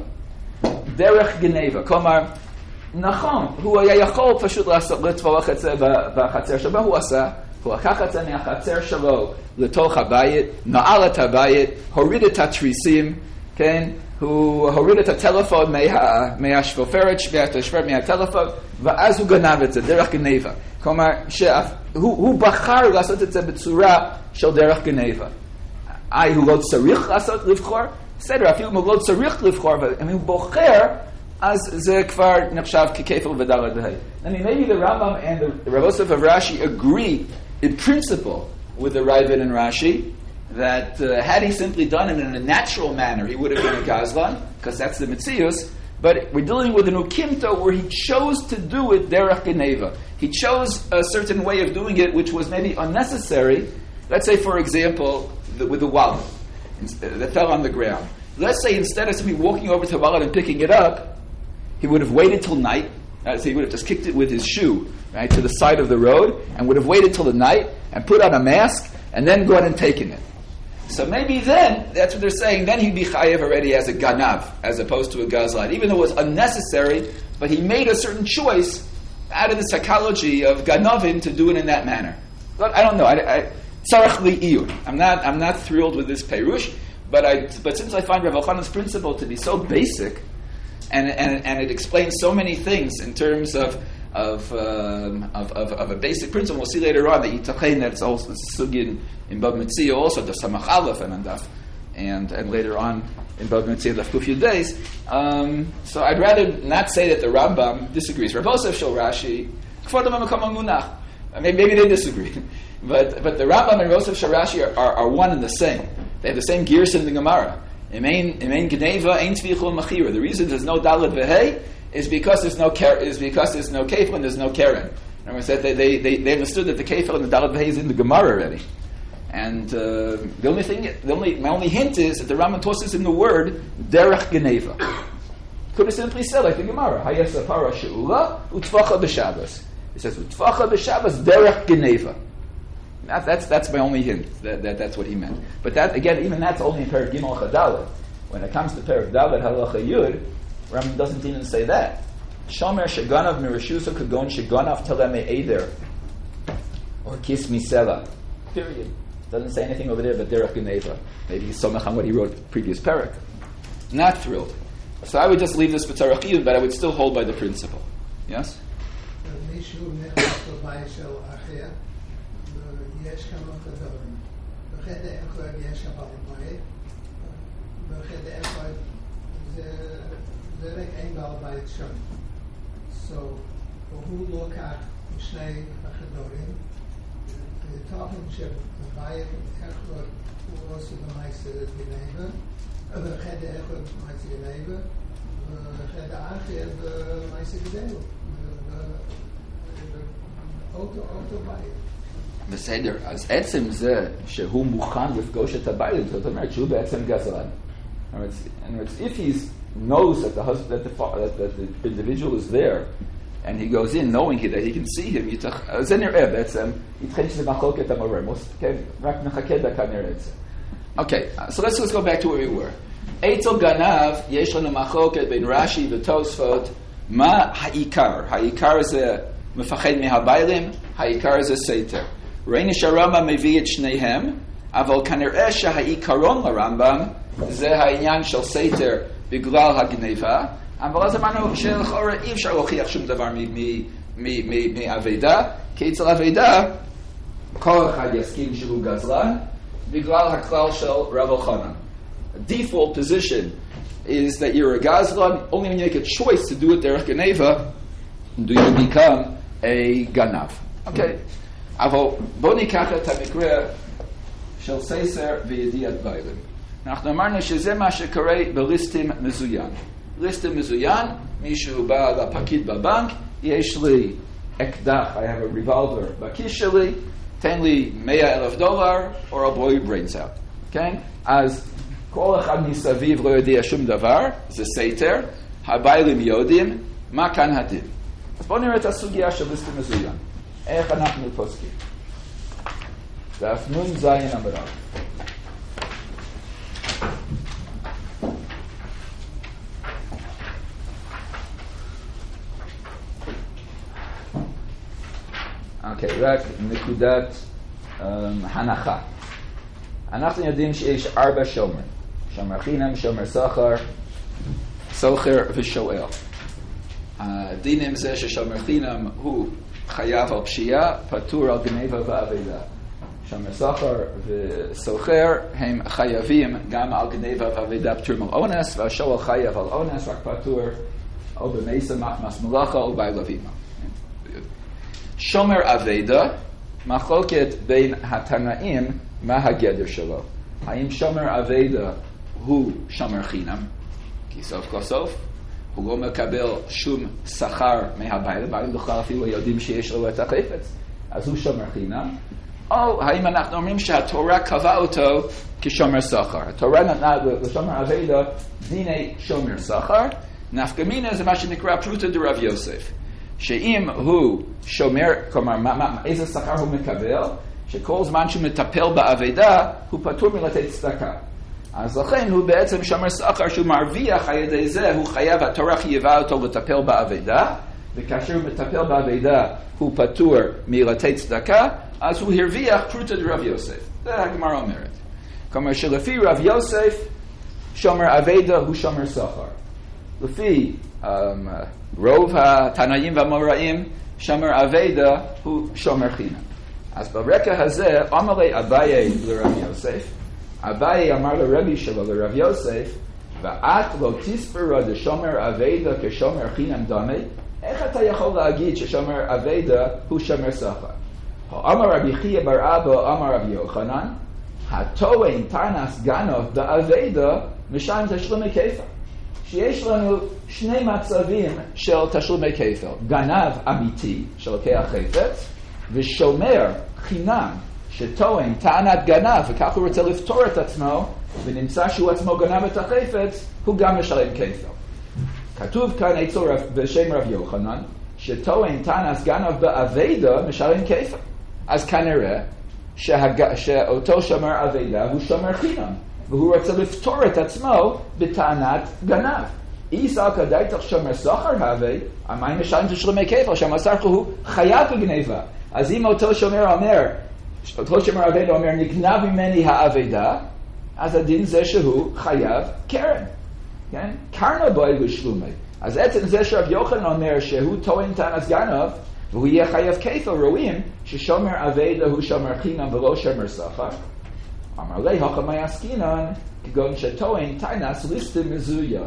דרך גנבה. כלומר, נכון, הוא היה יכול פשוט לטבוח את זה בחצר שלו, הוא עשה, הוא לקח את זה מהחצר שלו לתוך הבית, נעל את הבית, הוריד את התריסים, כן? הוא הוריד את הטלפון מהשפופרת, מהטלפון, ואז הוא גנב את זה, דרך גנבה. כלומר, שהוא בחר לעשות את זה בצורה של דרך גנבה. הוא לא צריך לבחור? בסדר, אפילו אם הוא לא צריך לבחור, אבל אם הוא בוחר, אז זה כבר נחשב ככפל ודלת דהי. I mean, maybe the Rambam and the Rav Osef of Rashi agree in principle with the Ravid and Rashi that had he simply done it in a natural manner, he would have been a Gazlan, because that's the Metzius. But we're dealing with an Ukimto where he chose to do it derech geneva. He chose a certain way of doing it which was maybe unnecessary. Let's say, for example, with the wallet that fell on the ground. Let's say instead of simply walking over to the wallet and picking it up, he would have waited till night. So he would have just kicked it with his shoe, right, to the side of the road, and would have waited till the night and put on a mask and then gone and taken it. So maybe then, that's what they're saying, then he'd be chayev already as a ganav, as opposed to a gazlan, even though it was unnecessary, but he made a certain choice out of the psychology of ganavin to do it in that manner. But I don't know. Tzarech li'iyun. I'm not thrilled with this perush, but since I find Rav Elchanan's principle to be so basic, and it explains so many things in terms of a basic principle. We'll see later on that Yitachein, that's also sugin in Bab Metzia, also the Samach Aleph and Andaf, and later on in Bab Metzia, the Kuf days. So I'd rather not say that the Rambam disagrees. Rav Osef Shel Rashi, maybe they disagree, but the Rambam and Rav Osef Shel Rashi are one and the same. They have the same gears in the Gemara. Imein Geneva, Ein Tzvichul Machira. The reason there's no Dalet Vehei is because there's no Kef and there's no Keren. And we said they understood that the Kefel and the Dalet V'Hei is in the Gemara already. And my only hint is that the Rambam tosses in the word derech geneva. Could have simply said like the Gemara, Hayesa para she'ula utfacha b'Shabbos. It says utfacha b'Shabbos derech geneva. That's my only hint. That's what he meant. But that again, even that's only in Perek Gimel Chadalet. When it comes to Perek Dalet Halacha Yud, Rambam doesn't even say that. Shomer sheganav mirashusa kagon sheganav teleme eder or kis misela. Period. Doesn't say anything over there but derech geneva. Maybe he's somach on what he wrote previous parak. Not thrilled. So I would just leave this b'tzarach yud, but I would still hold by the principle. Yes? So, who look at Shnei Achadorim, the talking ship, the Bayek, Echot, who also the Meister Geneva, the Ched Echot, Meister Geneva, the Ched Achir, the Meister Geneva, the Auto Bayek. בסדר, אז עצם זה שהוא מוכן לפגוש את הבית, זאת אומרת שהוא בעצם גזלן. If he knows that the individual is there, and he goes in knowing that he can see him, זה נראה בעצם, יתכן שזה מחלוקת המורה, רק נחכה דקה נראה את זה. Okay, so let's go back to where we were. אצל גנב, יש לנו מחלוקת בין רש"י ותוספות, מה העיקר? העיקר זה מפחד מהביילים, העיקר זה סתר. ראינו שהרמב"ם מביא את שניהם, אבל כנראה שהעיקרון לרמב"ם זה העניין של סתר בגלל הגניבה, אבל אז אמרנו שלכאורה אי אפשר להוכיח שום דבר מעבודה, כי אצל עבודה כל אחד יסכים שהוא גזלן בגלל הכלל של רב אלחנן. The default position is that you're a gazlan, only when you make a choice to do it derech geneva do you become a ganav. Okay? אבל בואו ניקח את המקרה של סייסר וידיעת ביילים. אנחנו אמרנו שזה מה שקורה בליסטים מזוין. ליסטים מזוין, מישהו בא לפקיד בבנק, יש לי אקדח, I have a revolver בכיס שלי, תן לי $100,000 or I'll blow your brains out. כן? אז כל אחד מסביב לא יודע שום דבר, זה סתר, הביילים יודעים, מה כאן הדין? אז בואו נראה את הסוגיה של ליסטים מזוין. איך אנחנו פוסקים? דף נון זין עמוד א'. אוקיי, רק נקודת הנחה. אנחנו יודעים שיש 4 שומר. שומר חינם, שומר סחר, סוחר ושואל. הדינים זה ששומר חינם הוא חייב על פשיעה, פטור על גניבה ועבודה. שומר סחר וסוחר הם חייבים גם על גניבה ועבודה פטור מאונס, והשואל חייב על אונס רק פטור או במסע מס מלאכה או בעלווימה. שומר עבודה, מחלוקת בין התנאים מה הגדר שלו. האם שומר עבודה הוא שומר חינם? כי סוף כל סוף הוא לא מקבל שום שכר מהבעלים, בעלים בכלל אפילו יודעים שיש לו את החפץ, אז הוא שומר חינם. או האם אנחנו אומרים שהתורה קבעה אותו כשומר שכר? התורה נתנה לשומר עבודה דיני שומר שכר, נפקא מינה זה מה שנקרא פרוטה דרב יוסף. שאם הוא שומר, כלומר, איזה שכר הוא מקבל, שכל זמן שהוא מטפל בעבודה, הוא פטור מלתת צדקה. אז לכן הוא בעצם שומר שכר שהוא מרוויח על ידי זה, הוא חייב, התורה חייבה אותו לטפל בעבודה, וכאשר הוא מטפל בעבודה, הוא פטור מלתת צדקה, אז הוא הרוויח פרוטה דרב יוסף. זה הגמרא אומרת. כלומר, שלפי רב יוסף, שומר עבודה הוא שומר שכר. לפי רוב התנאים והמוראים, שומר עבודה הוא שומר חינם. אז ברקע הזה, אמר לי אביי לרב יוסף, אביי אמר לרבי שלו לרב יוסף, ואת לא תספרה דשומר עבודה כשומר חינם דמי, איך אתה יכול להגיד ששומר עבודה הוא שומר שכר? אמר רבי חייא בר אבא, אמר רבי יוחנן, הטוען תרנס גנוב בעבודה משלם תשלומי כפל. שיש לנו שני מצבים של תשלומי כפל. גנב אמיתי שלוקח חפץ, ושומר חינם שטוען טענת גנב, וכך הוא רוצה לפתור את עצמו, ונמצא שהוא עצמו גנב את החפץ, הוא גם משלם כפל. כתוב כאן עצור בשם רב יוחנן, שטוען טענת גנב באבדה משלם כפל. אז כנראה שאותו שומר אבדה הוא שומר חינם, והוא רוצה לפתור את עצמו בטענת גנב. איסא כדאיתך שומר סחר הווה, המים משלם תשלומי כפל, שומר סחר הוא חייב בגניבה. אז אם אותו שומר אבדה אומר, נגנב ממני האבדה, אז הדין זה שהוא חייב קרן. כן? קרנה בוי ושלומי. אז עצם זה שרב יוחנן אומר שהוא טוען טענת גנב, והוא יהיה חייב כפל, רואים ששומר אבדה הוא שומר חינם ולא שומר סחר. אמר לי, החמי עסקינן, כגון שטוען טענת ליסטה מזוין.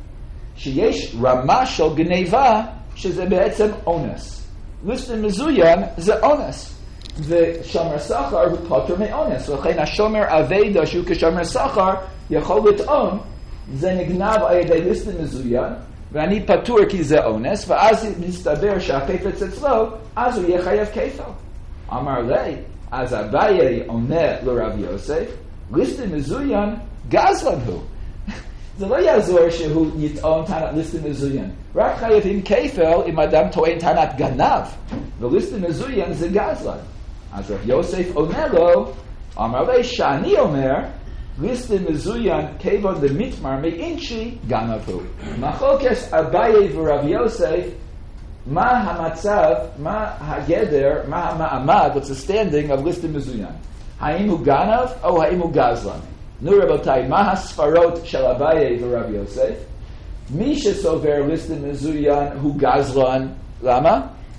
שיש רמה של גניבה, שזה בעצם אונס. ליסטה מזוין זה אונס. ושומר סחר הוא פוטר מאונס. ולכן השומר אבדה שהוא כשומר סחר יכול לטעון, זה נגנב על ידי ליסטה מזוין, ואני פטור כי זה אונס, ואז מסתבר שהחפץ אצלו, אז הוא יהיה חייב כפל. אמר לי, אז אביי עונה לרב יוסף, ליסטה מזוין גזלן הוא. זה לא יעזור שהוא יטעון טענת ליסטה מזוין. רק חייבים כפל אם אדם טוען טענת גנב, וליסטה מזוין זה גזלן. אז רב יוסף עונה לו, אמר לי שאני אומר, ליסטה מזוין כיוון דמתמר מאינשי גנב הוא. מחלוקת אביי ורב יוסף, מה המצב, מה הגדר, מה המעמד, what's the standing of ליסטה מזוין? האם הוא גנב או האם הוא גזלן? נו רבותיי, מה הספרות של אביי ורב יוסף? מי שסובר ליסטה מזוין הוא גזלן, למה?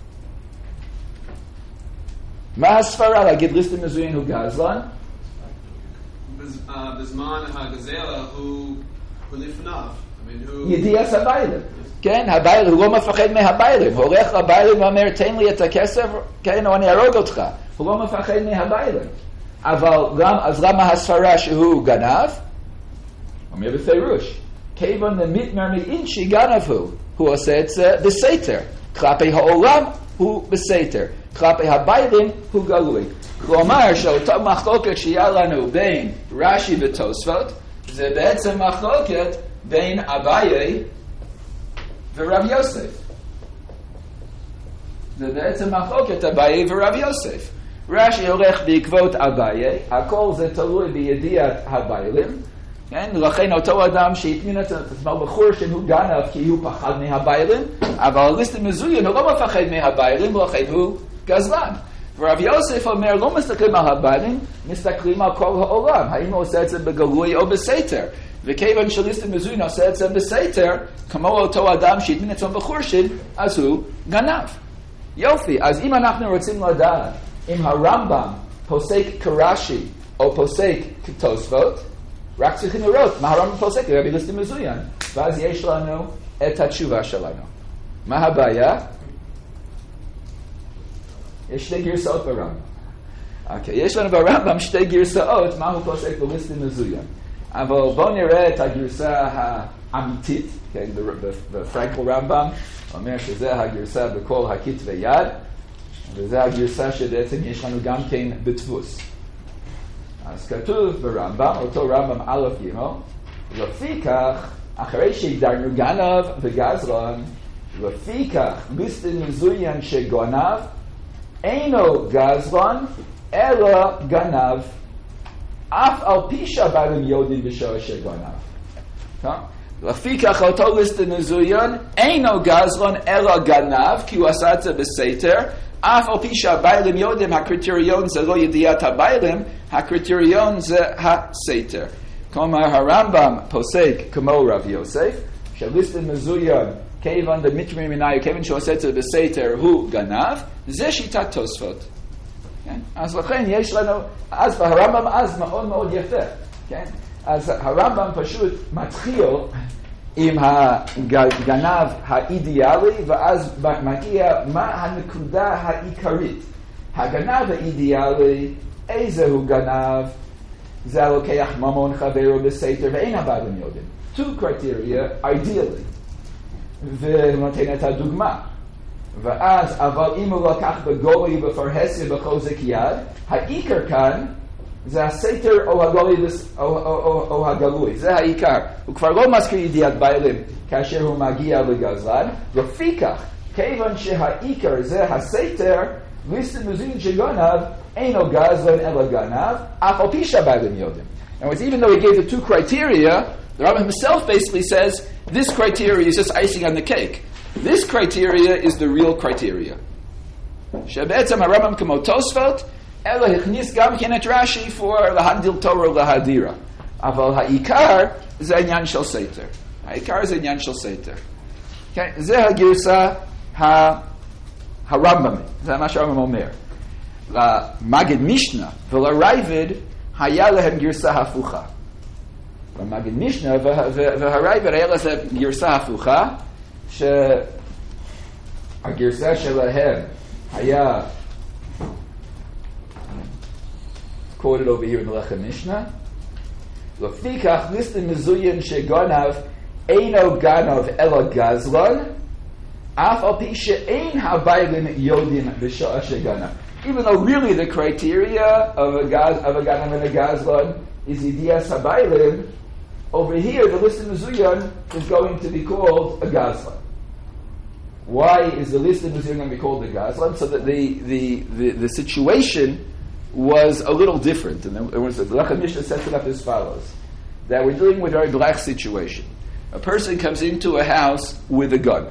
מה הספרה להגיד ליסטה מזוין הוא גזלן? בזמן הגזלה הוא לפניו. ידיעס הביילים. כן, הביילים, הוא לא מפחד מהביילים. הוא הולך לביילים ואומר, תן לי את הכסף, כן, או אני ארוג אותך. הוא לא מפחד מהביילים. אבל אז למה הספרה שהוא גנב? אומר בפירוש, כיוון דמתמר מאינשי גנב הוא עושה את זה בסתר. כלפי העולם הוא בסתר. כלפי הביילים הוא גלוי. כלומר שאותה מחלוקת שיהיה לנו בין רש"י ותוספות, זה בעצם מחלוקת בין אביי ורב יוסף. זה בעצם מחלוקת אביי ורב יוסף. רש"י הולך בעקבות אביי, הכל זה תלוי בידיעת הביילים, כן? לכן אותו אדם שהטמין את עצמו בחור שהוא גנב כי הוא פחד מהביילים, אבל ליסטה מזוין הוא לא מפחד מהביילים, ולכן הוא גזלן. ורב יוסף אומר, לא מסתכלים על הביילים, מסתכלים על כל העולם, האם הוא עושה את זה בגלוי או בסתר. וכיוון שליסטה מזוין עושה את זה בסתר, כמו אותו אדם שהטמין את עצמו בחור אז הוא גנב. יופי, אז אם אנחנו רוצים לדעת אם הרמב"ם פוסק כרש"י או פוסק כתוספות, רק צריכים לראות מה הרמב"ם פוסק לגבי ליסטה מזוין, ואז יש לנו את התשובה שלנו. מה הבעיה? יש שתי גרסאות ברמב"ם. יש לנו ברמב"ם שתי גרסאות מה הוא פוסק בליסטה מזוין. אבל בואו נראה את הגרסה האמיתית, כן, בפרנקל רמב"ם, אומר שזה הגרסה בכל הכתבי יד, וזה הגרסה שבעצם יש לנו גם כן בדפוס. אז כתוב ברמב"ם, אותו רמב"ם א' ג', לפיכך, אחרי שהגדרנו גנב וגזלן, לפיכך ליסטה מזוין שגנב, אינו גזלן, אלא גנב, אף על פי שהבעלים יודעים בשעה שגנב. לפיכך אותו ליסטה מזוין, אינו גזלן, אלא גנב, כי הוא עשה את זה בסתר, אף על פי שהבעלים יודעים, הקריטריון זה לא ידיעת הבעלים, הקריטריון זה הסתר. כלומר, הרמב"ם פוסק כמו רב יוסף, שליסטה מזוין, כיוון דמתמר מנהי, כיוון שהוא עושה את זה בסתר, הוא גנב, זה שיטת תוספות. כן? אז לכן יש לנו, אז הרמב"ם אז מאוד מאוד יפה. כן? אז הרמב"ם פשוט מתחיל עם הגנב האידיאלי, ואז מגיע מה הנקודה העיקרית. הגנב האידיאלי, איזה הוא גנב? זה לוקח ממון חברו בסתר, ואין הבעלים יודעים. two criteria, ideally. ונותן את הדוגמה. ואז, אבל אם הוא לקח בגולי בפרהסיה בחוזק יד, העיקר כאן זה הסתר או הגלוי, זה העיקר. הוא כבר לא מזכיר ידיעת בעלים כאשר הוא מגיע לגזלן, לפיכך, כיוון שהעיקר זה הסתר, ליסטים מזוין שגנב, אינו גזלן אלא גנב, אף על פי שהבעלים יודעים. In other words, even though he gave the two criteria, the Rambam himself basically says, this criteria is just icing on the cake. This criteria is the real criteria. שבעצם הרמב"ם כמו תוספות, אלא הכניס גם כן את רש"י for להנדיל תורה ולהדירה. אבל העיקר זה העניין של סתר. העיקר זה עניין של סתר. זה הגרסה הרמב"מית. זה מה שהרמב"ם אומר. למגד משנה ולרייבד היה להם גרסה הפוכה. למגד משנה והרייבד היה להם גרסה הפוכה, שהגרסה שלהם היה quoted over here in the Lechem Mishnah. לפיכך ליסטים מזוין שגנב אינו גנב אלא גזלן, אף על פי שאין הבעלים יודעים בשעה שגנב. Even though really the criteria of a ganav and a gazlan is idias habaylim, over here the listed mezuyan is going to be called a gazlan. Why is the listed mezuyan going to be called a gazlan? So that the situation was a little different, and there was the Lechem Mishnah sets it up as follows: that we're dealing with a very black situation. A person comes into a house with a gun.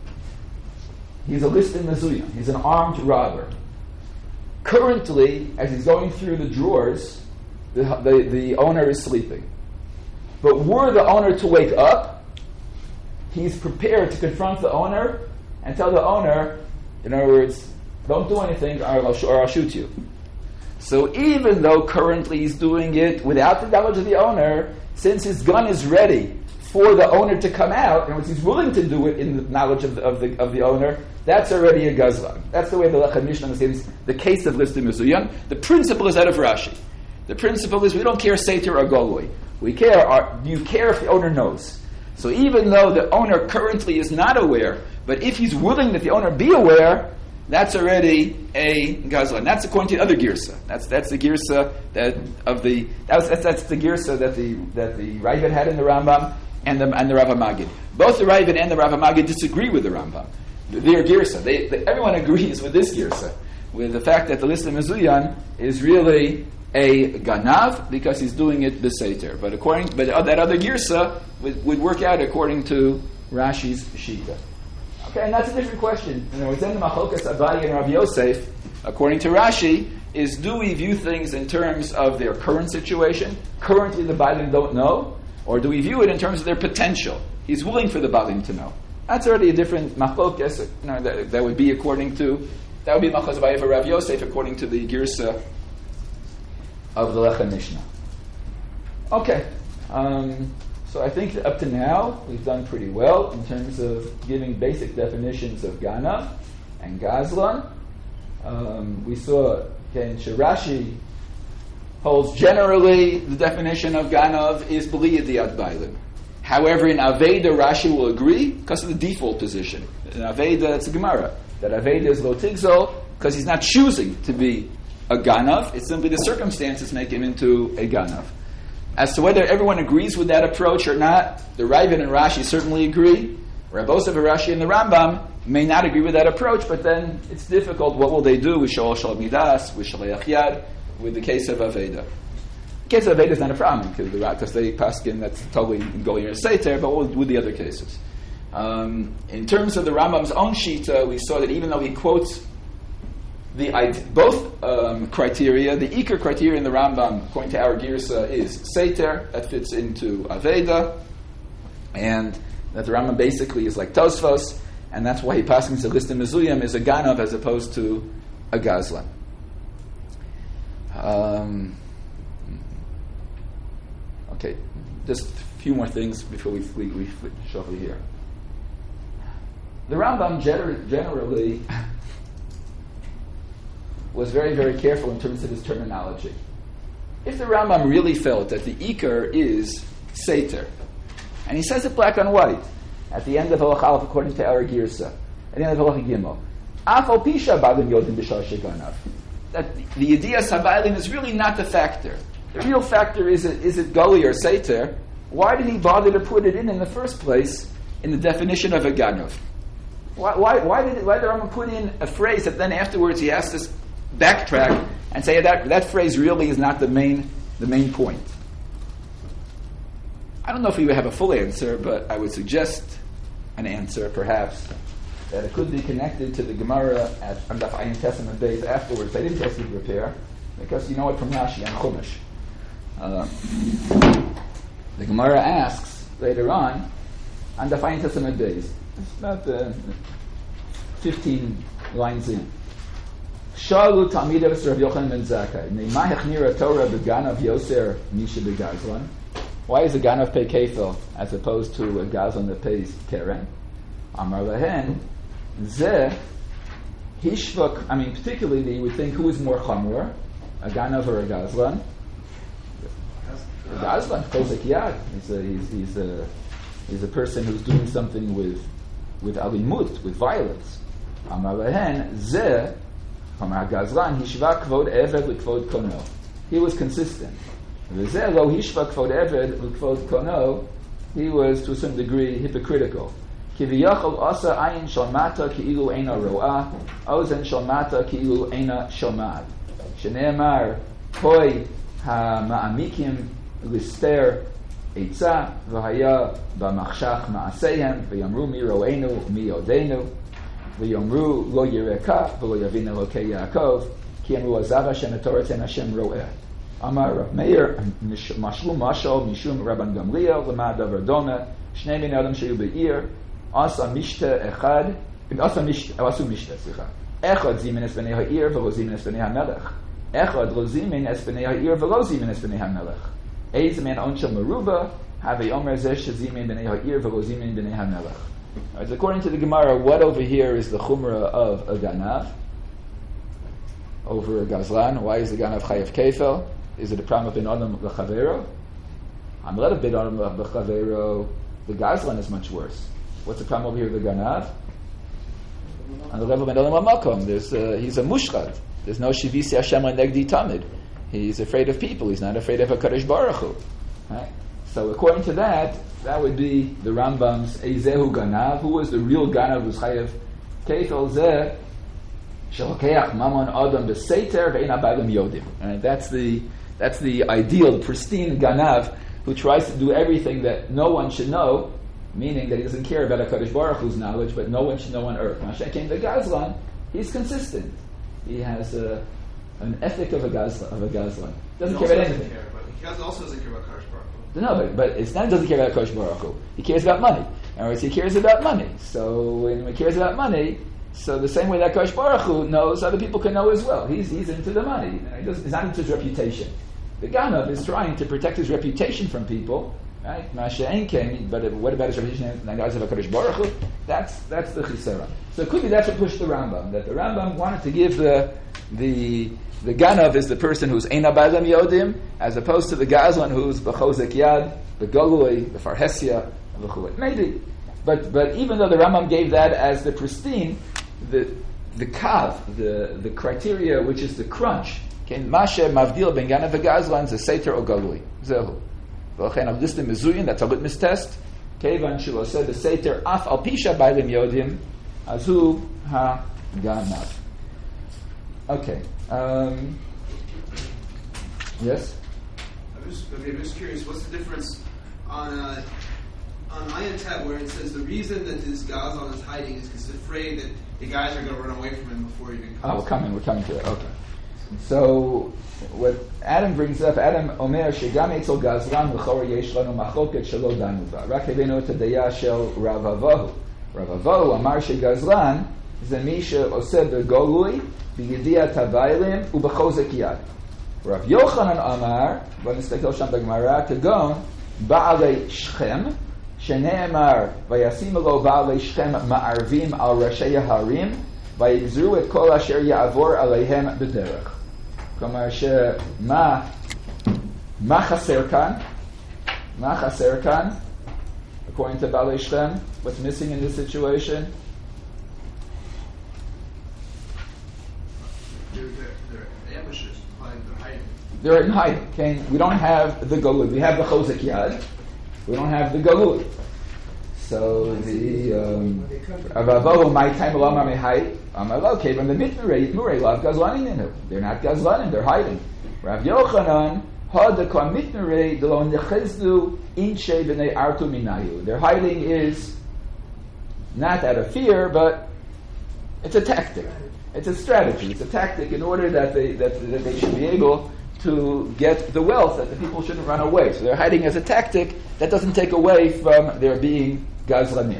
He's a listed mezuyan. He's an armed robber. Currently, as he's going through the drawers, the owner is sleeping. But were the owner to wake up, he's prepared to confront the owner and tell the owner, in other words, don't do anything or I'll shoot you. So even though currently he's doing it without the knowledge of the owner, since his gun is ready for the owner to come out, in other words, he's willing to do it in the knowledge of the owner, that's already a gazlan. That's the way the Lechem Mishnah understands the case of listim mezuyan. The principle is that of Rashi. The principle is we don't care seiter or goloi. We care, do you care if the owner knows? So even though the owner currently is not aware, but if he's willing that the owner be aware, that's already a gazlan. That's according to the other girsa. That's the girsa that's the girsa that the Ravid had in the Rambam and the Rav HaMagid. Both the Ravid and the Rav HaMagid disagree with the Rambam. Their girsa. Everyone agrees with this girsa, with the fact that the listim mezuyan is really a ganav because he's doing it b'seiter. But that other girsa would work out according to Rashi's shita. Okay, and that's a different question. In other words, then the Machlokes Abaye and Rav Yosef, according to Rashi, is do we view things in terms of their current situation? Currently, the Baalim don't know, or do we view it in terms of their potential? He's willing for the Baalim to know. That's already a different Machlokes. That would be according to Machlokes Abaye for Rav Yosef, according to the Girsa of the Lechem Mishnah. Okay. So I think that up to now, we've done pretty well in terms of giving basic definitions of Ganav and Gazlan. We saw, Rashi holds generally the definition of Ganav is B'li Yediat Bailim. However, in Aveda, Rashi will agree because of the default position. In Aveda, it's a Gemara, that Aveda is Lo Tigzol because he's not choosing to be a Ganav. It's simply the circumstances make him into a Ganav. As to whether everyone agrees with that approach or not, the Ravid and Rashi certainly agree. Rabbi Yosef, Rashi, and the Rambam may not agree with that approach, but then it's difficult. What will they do with Shol Shal Midas, with Shaleach Yad, with the case of Aveda? The case of Aveda is not a problem because they paskin that's totally going in a seiter, but with the other cases. In terms of the Rambam's own shita, we saw that even though he quotes both criteria, the Iker criteria in the Rambam, according to our Girsa, is Seiter, that fits into Aveda, and that the Rambam basically is like Tosfos, and that's why he passes the list of Mezuyim is a Ganav as opposed to a Gazlan. Okay, just a few more things before we shuffle here. The Rambam generally was very, very careful in terms of his terminology. If the Rambam really felt that the Iker is Seiter, And he says it black on white at the end of Halacha Aleph according to our Girsa. At the end of Halacha Gimel. Afal Pisha Balim Yodim B'Shar Sheganav. That the idea Sabalim is really not the factor. The real factor is it Goli or Seiter? Why did he bother to put it in the first place in the definition of a Ganav? Why did the Rambam put in a phrase that then afterwards he has to backtrack and say that phrase really is not the main point? I don't know if we would have a full answer, but I would suggest an answer, perhaps, that it could be connected to the Gemara at Amdaf Ayin Testament days afterwards. They didn't test you to prepare, because you know it from Rashi and Chumash. The Gemara asks later on Amdaf Ayin Testament days. It's about 15 lines in. Shalu Talmidav Rav Yochanan ben Zakkai. Ne'ma hechnira Torah beganav yoser misha begazlan. Why is a ganav pay kefil as opposed to a gazlan that pays keren? Amar lehen zeh hishvak. I mean, particularly you would think who is more chamor, a ganav or a gazlan? A gazlan, kozik yad. He's a person who's doing something with alimut, with violence. Amar lehen zeh Amar gazlan hishva kvod eved l'kvod kono. He was consistent. V'zeh lo hishva kvod eved l'kvod kono. He was to some degree hypocritical. Kiviyachol asa ayin shalmata ki'ilu eina ro'ah, ozen shalmata ki'ilu eina shalmad. Shneimar hoi ha'ma'amikim lister eitza v'haya b'machshach ma'aseihem v'yamru mi ro'enu mi yodenu v'yomru lo yireka v'lo yavin elokei Yaakov ki amru azav Hashem et Torah ten Hashem ro'eh. Amar Rav Meir mashlu mashal mishum Rabban Gamliel l'ma davar dona shnei min adam shayu be'ir asa mishta echad asu mishta echad zimin es b'nei ha'ir v'lo zimin es b'nei ha'melech echad lo zimin es b'nei ha'ir v'lo zimin es b'nei ha'melech eiz man onshel meruba have omer zeh shezimin b'nei ha'ir v'lo zimin b'nei ha'melech. Right, so according to the Gemara, what over here is the chumrah of a ganav over a gazlan? Why is the ganav chayav kefel? Is it a problem of bin adam l'chavero? I'm let a bin adam l'chavero. The gazlan is much worse. What's the problem over here with the ganav? On the level of bin adam l'makom, he's a mushchad. There's no shivisi Hashem negdi tamid. He's afraid of people. He's not afraid of a Kadosh Baruch Hu. Right? So according to that would be the Rambam's Eizehu Ganav. Who was the real Ganav who's chayav kefel zeh shelokeach mamon adam b'seiter ve'ein abadim yodim. Right? That's the ideal, pristine Ganav who tries to do everything that no one should know, meaning that he doesn't care about HaKadosh Baruch Hu's knowledge, but no one should know on earth. Mashiach came to Gazlan, he's consistent. He has an ethic of a Gazlan. Doesn't care about anything. He also doesn't care about HaKadosh Baruch Hu. No, but it's not he doesn't care about HaKadosh Baruch Hu. He cares about money. In other words, he cares about money. So when he cares about money, so the same way that HaKadosh Baruch Hu knows, other people can know as well. He's into the money. He's not into his reputation. The Ganav is trying to protect his reputation from people, right? Masha'en came, but what about his reputation in the eyes of HaKadosh Baruch Hu? That's the Chisera. So it could be that's what pushed the Rambam, that the Rambam wanted to give the Ganav is the person who's Ein Abadim Yodim, as opposed to the Gazlan who's B'chozek Yad, the Goloi, the Farhesia, maybe. But even though the Rambam gave that as the pristine, the kav, the criteria, which is the crunch, Mashe Mavdil Ben Ganav V'Gazlan, the Seiter or Goloi. Zehu. V'chen of listim mezuyin, that's a litmus test. Kevan Shilo said the Seiter af al pisha bailim yodim, azu ha ganav. Okay. Yes? I'm just curious, what's the difference on Ayin Tet where it says the reason that this Gazlan is hiding is because he's afraid that the guys are going to run away from him before he even comes. We're coming to it. Okay. So what Adam brings up, Adam Omer shegam etzel Gazlan v'chor yesh lanu machoket shelo danu ba. Rak havenu et hadaya shel Rav Avohu. Rav Avohu amar shegazlan ze mi she'oseh begolui b'yediat habaylim u'b'chozek yad. Rav Yochanan amar, v'nistakol sham b'Gemara, kagon ba'alei Shechem shene'emar v'yasim lo ba'alei Shechem ma'arvim al rashei harim v'yigzru et kol asher ya'avor aleihem b'derech. כלומר מה חסר כאן? according to Balei Shem? What's missing in this situation? They're ambushes, they're hiding. They're in hiding. Okay? We don't have the Galut. We have the Chozek Yad. We don't have the Galut. So the Avavu my time Lama Mehai Amalok came from the Mitmurei Lav Gazlanin in it. They're not Gazlanin, they're hiding. Rav Yochanan Hadakam Mitmurei Delon Necheznu Inche B'nei Artu Minayu. Their hiding is not out of fear, but it's a tactic. It's a strategy. It's a tactic in order that they should be able to get the wealth, that the people shouldn't run away. So they're hiding as a tactic that doesn't take away from their being Gazlanim.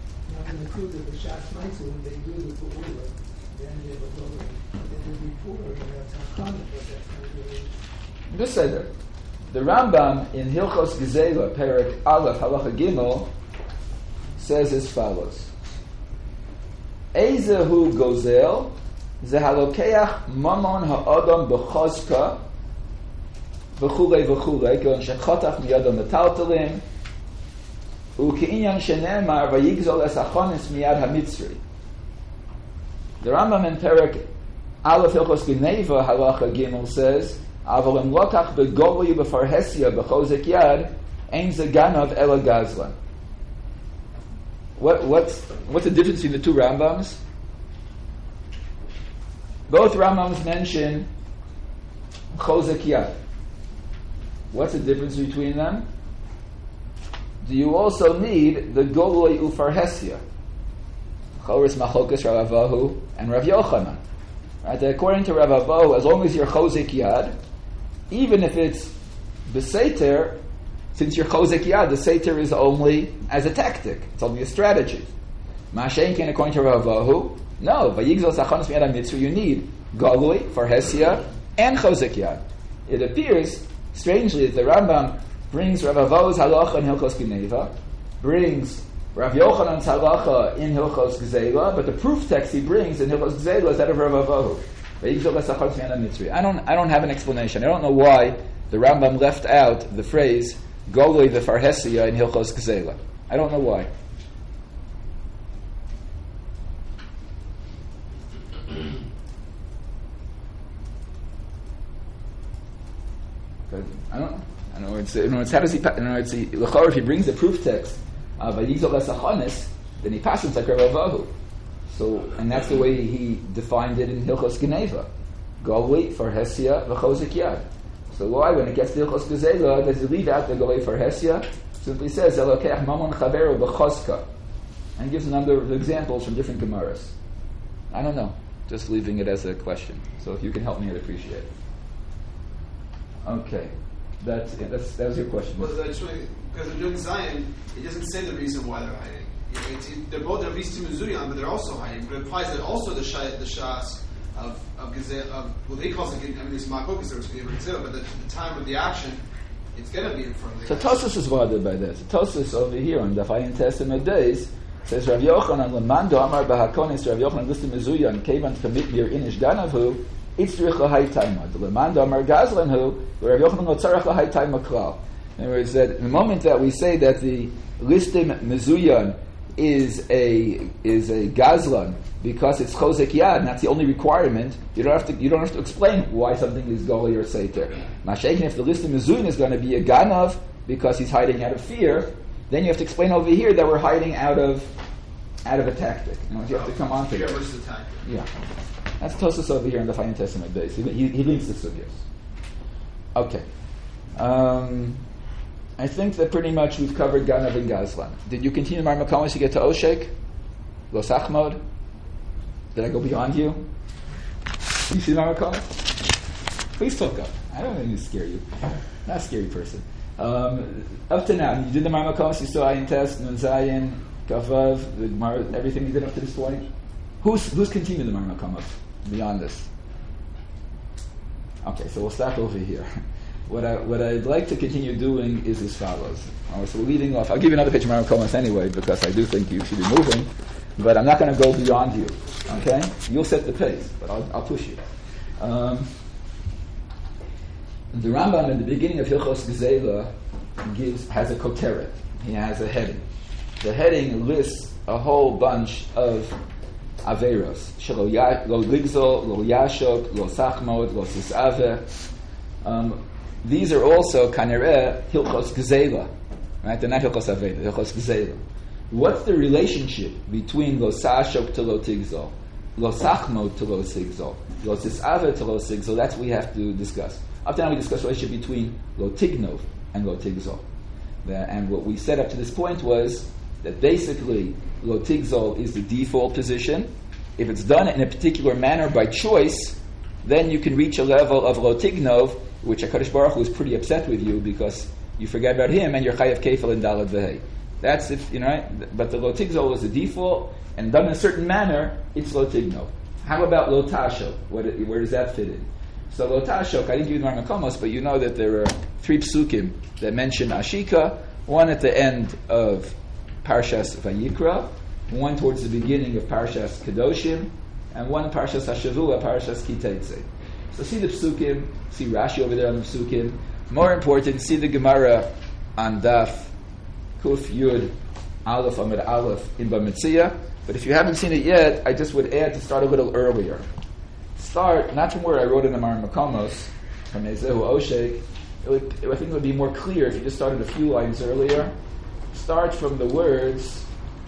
Beseder. The Rambam in Hilchos Gezela, Perek Aleph, Halacha Gimel, says as follows: Eizehu gozel ze halokeach mamon ha'adam b'chazka v'chulei v'chulei k'on shechatach miyadam metaltalim u'ki'inyan shenemar v'yigzol es achonis miyad hamitzri. The Rambam in Perek Aleph Hilchos Geneva Halacha Gimel says Aval im lokach begolui b'farhesia b'chozek yad ein ze ganav ela gazlan. What's the difference between the two Rambams? Both Rambams mention Chozek Yad. What's the difference between them? Do you also need the Goloi Ufarhesia? Choris Machokas Rav Avahu and Rav Yochanan. Right? According to Rav Avahu, as long as you're Chozek Yad, even if it's Beseter, since you're Chozek Yad, the Seter is only as a tactic. It's only a strategy. Ma'ashenkin, according to Rav Avahu, no. Vayigzol sachanos miyad mitzvah. You need Galui, Farhesia, and Chozek Yad. It appears, strangely, that the Rambam brings Rav Avahu's halacha in Hilchos Geneva, brings Rav Yochanan's halacha in Hilchos Gezela, but the proof text he brings in Hilchos Gezela is that of Rav Avahu. Vayigzol sachanos miyad mitzvah. I don't have an explanation. I don't know why the Rambam left out the phrase Goloi the Farhesia in Hilchos Gezela. I don't know why. I don't know. It's how does he? L'chor, if he brings the proof text of Vayigzol Esachonis, then he passes like Rav Avahu. So, and that's the way he defined it in Hilchos Geneva. Goloi Farhesia v'Chozek Yad. So why, when it gets to Hilchos Gezela, does he leave out the Golei Farhesia? Simply says, Elokech Mamon Chaveru B'chozka. And gives a number of examples from different Gemaras. I don't know. Just leaving it as a question. So if you can help me, I'd appreciate it. Okay. That was your question. Well, because in Yom Zion, it doesn't say the reason why they're hiding. They're both at least Mizurian, but they're also hiding. But it implies that also the Shas of Gezel, well, they call it, it's Makok, because there was Gezel, but the time of the action, it's going to be in front of the So Tosfos is bothered by this. Tosfos over here on the Chayin Testament days says, Rav Yochanan, Lamando Amar Bahakonis, Rav Yochanan listed Mizuyan, Kevan Kamit Mir Inish Ganavu, Itzrich Lahai Taima. The Lamando Amar Gazlanhu, Rav Yochanan Lotzarach Lahai Taima Klal. In other words, that the moment that we say that the listim Mizuyan is a Gazlan, because it's Chozek Yad, and that's the only requirement, you don't have to explain why something is Goli or Seiter. Mashakin, if the list of Mizun is going to be a Ganav, because he's hiding out of fear, then you have to explain over here that we're hiding out of a tactic. You have to come on to fear versus the tactic. Yeah. That's Tosfos over here in the Chayin Testament days. He links the sugyas. Okay. I think that pretty much we've covered Ganav and Gazlan. Did you continue Mar Makomis to get to Oshek? Los Achmod? Did I go beyond you? You see Mar Makomis? Please talk up. I don't want to scare you. Not a scary person. Up to now, you did the Mar Makomis, you saw Ayin Test, Nun Zayin, Kavav, everything you did up to this point? Who's continued the Mar Makomis beyond this? Okay, so we'll start over here. What I'd like to continue doing is as follows. So we're leading off. I'll give you another page of Mar Makomis anyway, because I do think you should be moving, but I'm not going to go beyond you. Okay? You'll set the pace, but I'll push you. The Rambam in the beginning of Hilchos Gezela has a koteret. he has a heading. The heading lists a whole bunch of Averos. Lo ligzol, lo yashok, lo sachmod, lo sisave. These are also kanere hilchos gzeila, right? They're not hilchos aveda, hilchos gzeila. What's the relationship between lo sashok to lo tigzol, lo sachmod to lo sigzol, lo sisave to lo sigzol? That's what we have to discuss. Up to now we discussed the relationship between lo tignov and lo tigzol. And what we said up to this point was that basically lo tigzol is the default position. If it's done in a particular manner by choice, then you can reach a level of lo tignov, which HaKadosh Baruch Hu is pretty upset with you because you forget about him and you're chayav kefil in dalad v'hei. That's if, right? But the lo tigzol is the default, and done in a certain manner, it's lo tignov. How about lo tashok? Where does that fit in? So lo tashok, I didn't give you the Makomos, but you know that there are 3 psukim that mention Ashika, one at the end of Parshas Vayikra, one towards the beginning of Parshas Kedoshim, and one Parshas Hashavua, Parshas Kiteitzei. So see the psukim, see Rashi over there on the psukim. More important, see the Gemara on Daf Kuf Yud Aleph Amid Aleph in Bamitzia. But if you haven't seen it yet, I just would add to start a little earlier. Start, not from where I wrote in the Mar Makomos, from Ezehu Oshek. I think it would be more clear if you just started a few lines earlier. Start from the words.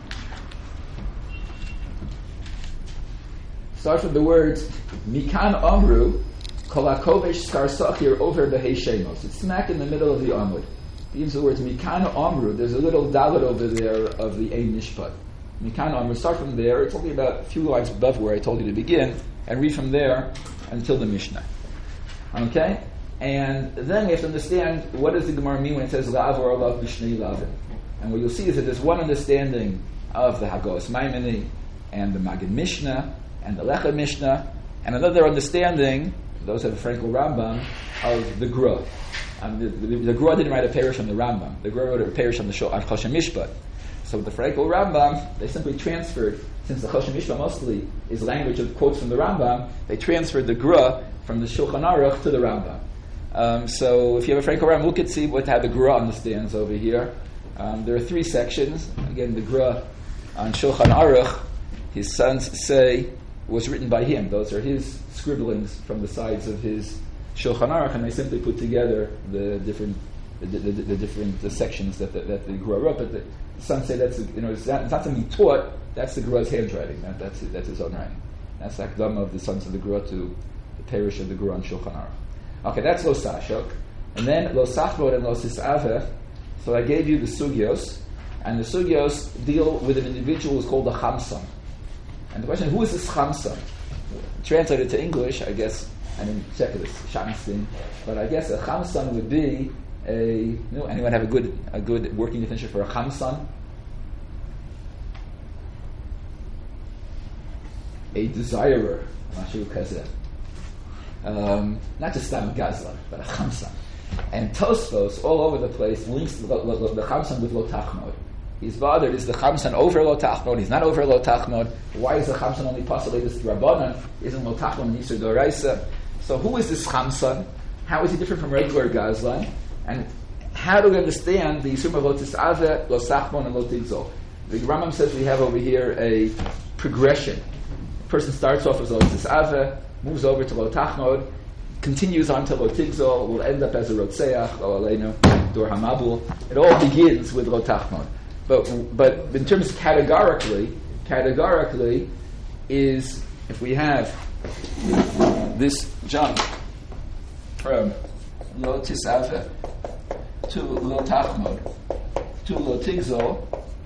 Mikan Amru Kol HaKovesh Skar Sachir over Behei Shemos. It's smack in the middle of the Amud. It uses the words Mikan Amru. There's a little dalet over there of the Ein Mishpat. Mikan Amru. Start from there. It's only about a few lines above where I told you to begin, and read from there until the Mishnah. Okay? And then we have to understand what does the Gemara mean when it says La'avor Alav B'Shnei Lavin. And what you'll see is that there's one understanding of the Hagos Maimoni and the Maggid Mishnah and the Lecha Mishnah, and another understanding, those have a Frankel Rambam, of the Gra. The Gra didn't write a parish on the Rambam. The Gra wrote a parish on the Choshen Mishpat. So with the Frankel Rambam, they simply transferred, since the Choshen Mishpat mostly is language of quotes from the Rambam, they transferred the Gra from the Shulchan Aruch to the Rambam. So if you have a Frankel Rambam, look and see how the Gra understands over here. There are 3 sections. Again, the Gra on Shulchan Aruch, his sons say, was written by him. Those are his scribblings from the sides of his Shulchan Aruch, and they simply put together the different sections that the Gra wrote. But the sons say it's not something he taught. That's the Gra's handwriting. That's his own writing. That's the Akdama of the sons of the Gra to the parish of the Gra on Shulchan Aruch. Okay, that's Lo Sashok, and then Lo Sachvod and Lo Sisaveh. So I gave you the sugyos, and the sugyos deal with an individual who's called a chamsan. And the question, who is this chamsan? Translated to English, I guess, I didn't check this, Shamsin, but I guess a chamsan would be anyone have a good working definition for a chamsan? A desirer, Mashu Kazeh. Not just Stam Gazlan, but a chamsan. And Tosfos, all over the place, links the chamsan with Lo Tachmod. He's bothered, is the chamsan over Lo Tachmod? He's not over Lo Tachmod. Why is the chamsan only possible this Rabbanan? Isn't Lo Tachmod Yisur Doraisa? So who is this chamsan? How is he different from regular Gazlan? And how do we understand the Yisur of Lo Tisaveh, Lo Sachmon, and Lo Tigzol? The Rambam says we have over here a progression. A person starts off as Lo Tisaveh, moves over to Lo Tachmod, continues on to Lo Tigzol, will end up as a Rotseach, Lo Aleinu, Dor Hamabul. It all begins with Lo Tachmod. But in terms categorically is if we have this jump from Lo Tisaveh to Lo Tachmod to Lo Tigzol,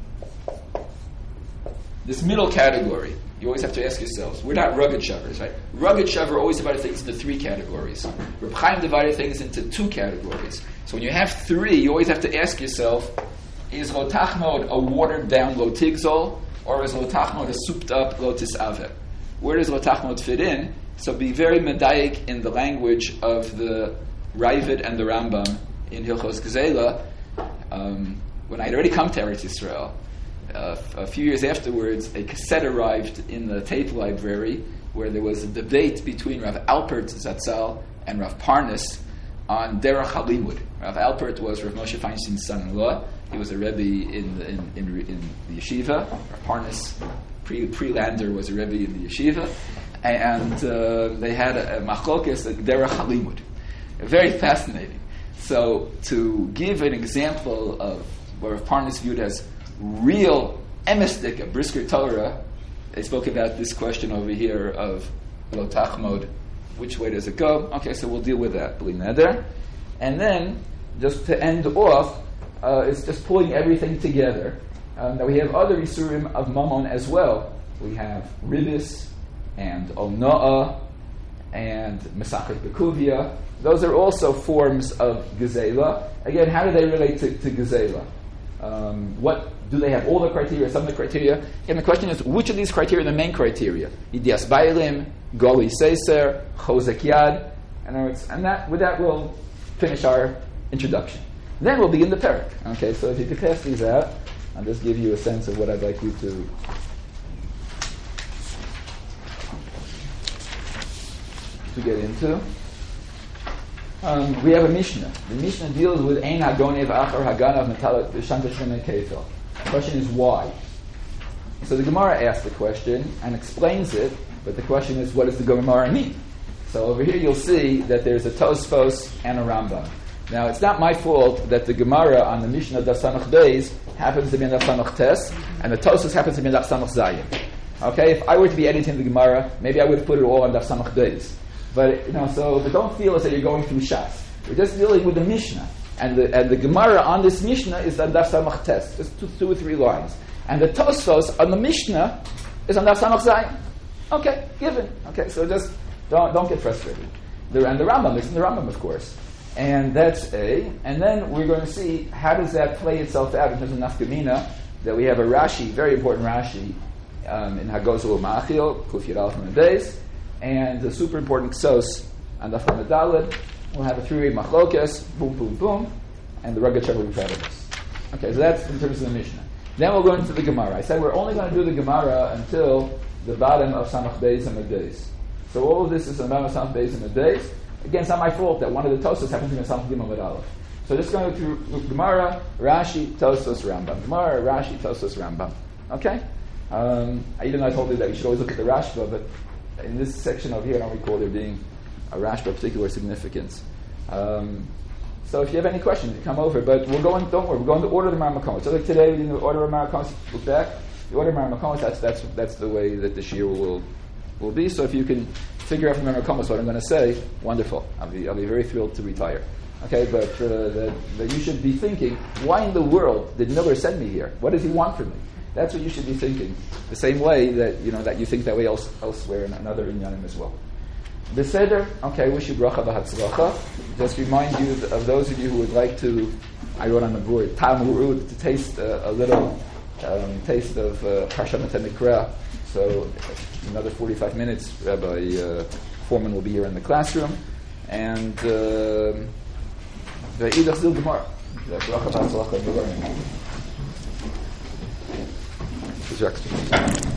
this middle category, you always have to ask yourselves, we're not rugged shovers, right? Rugged shover always divided things into 3 categories. Reb Chaim divided things into 2 categories. So when you have 3, you always have to ask yourself, is Lo Tachmod a watered down Lo Tigzol, or is Lo Tachmod a souped up Lo Tisaveh? Where does Lo Tachmod fit in? So be very medayik in the language of the Ravid and the Rambam in Hilchos Gzeila. When I had already come to Eretz Yisrael, a few years afterwards, a cassette arrived in the tape library where there was a debate between Rav Alpert Zatzal and Rav Parnas on Derech HaLimud. Rav Alpert was Rav Moshe Feinstein's son-in-law, He was a rebbe in the yeshiva. Parnas Prelander was a rebbe in the yeshiva, and they had a machlokes, a derech halimud, very fascinating. So to give an example of where Parnas viewed as real emistic, a brisker Torah, they spoke about this question over here of lo tachmod, which way does it go? Okay, so we'll deal with that, bli neder. And then, just to end off, it's just pulling everything together. Now we have other isurim of mamon as well. We have ribis and onoah and mesachet bekuvia. Those are also forms of gezela. Again, how do they relate to gezela? What do they have? All the criteria, some of the criteria? And the question is, which of these criteria are the main criteria? Idias bailim, goli seiser, chozek yad, and that with that we'll finish our introduction. Then we'll begin the parak. Okay, so if you could pass these out, I'll just give you a sense of what I'd like you to get into. We have a Mishnah. The Mishnah deals with Ein Hagonev Achar Haganav Metalat Shanta Shemei Keitel. The question is why. So the Gemara asks the question and explains it, but the question is, what does the Gemara mean? So over here you'll see that there's a Tosfos and a Rambam. Now it's not my fault that the Gemara on the Mishnah Daf Samach Beis happens to be in Daf Samach Tes, and the Tosfos happens to be in Daf Samach Zayin. Okay, if I were to be editing the Gemara, maybe I would have put it all on Daf Samach Beis. But but don't feel as though you're going through Shas. We're just dealing with the Mishnah, and the Gemara on this Mishnah is on Daf Samach Tes, just two or three lines, and the Tosfos on the Mishnah is on Daf Samach Zayin. Okay, given. Okay, so just don't get frustrated. And the Rambam is in the Rambam, of course, and that's A. And then we're going to see how does that play itself out in terms of nafkamina. That we have a Rashi, very important Rashi, in Hagozel Ma'achil, Kuf Yud Aleph Mem Beis, and the super important Ksos on Daf Lamed Daled. We'll have a three-way machlokes, boom, boom, boom, and the Ragat Sheva will be proud of us. Okay, so that's in terms of the Mishnah. Then we'll go into the Gemara. I said we're only going to do the Gemara until the bottom of Samach Beis and Beis. So all of this is on the bottom of Samach Beis and Beis. Again, it's not my fault that one of the Tosfos happens to be in Samach Gimel Amud Aleph. So just going through Gemara, Rashi, Tosfos, Rambam. Gemara, Rashi, Tosfos, Rambam. Okay? Even though I told you that you should always look at the Rashba, but in this section over here, I don't recall there being a Rashba of particular significance. So if you have any questions, come over. But we're going, don't worry, we're going to order the Maramakomos. So like today, we did the order of Maramakomos, look back. The order of Maramakomos, that's the way that the Shir will be. So if you can figure out from Maramakomos what I'm going to say, wonderful. I'll be very thrilled to retire. Okay, but that you should be thinking, why in the world did Miller send me here? What does he want from me? That's what you should be thinking. The same way that that you think that way elsewhere in another inyanim as well. The Seder, okay, wish you bracha v'hatzlacha. Just remind you of those of you who would like to, I wrote on the board, Tam Hurud, to taste a little taste of Parshat Mikra. So another 45 minutes, Rabbi Foreman will be here in the classroom. And the Idach Zil Gemara. Bracha v'hatzlacha.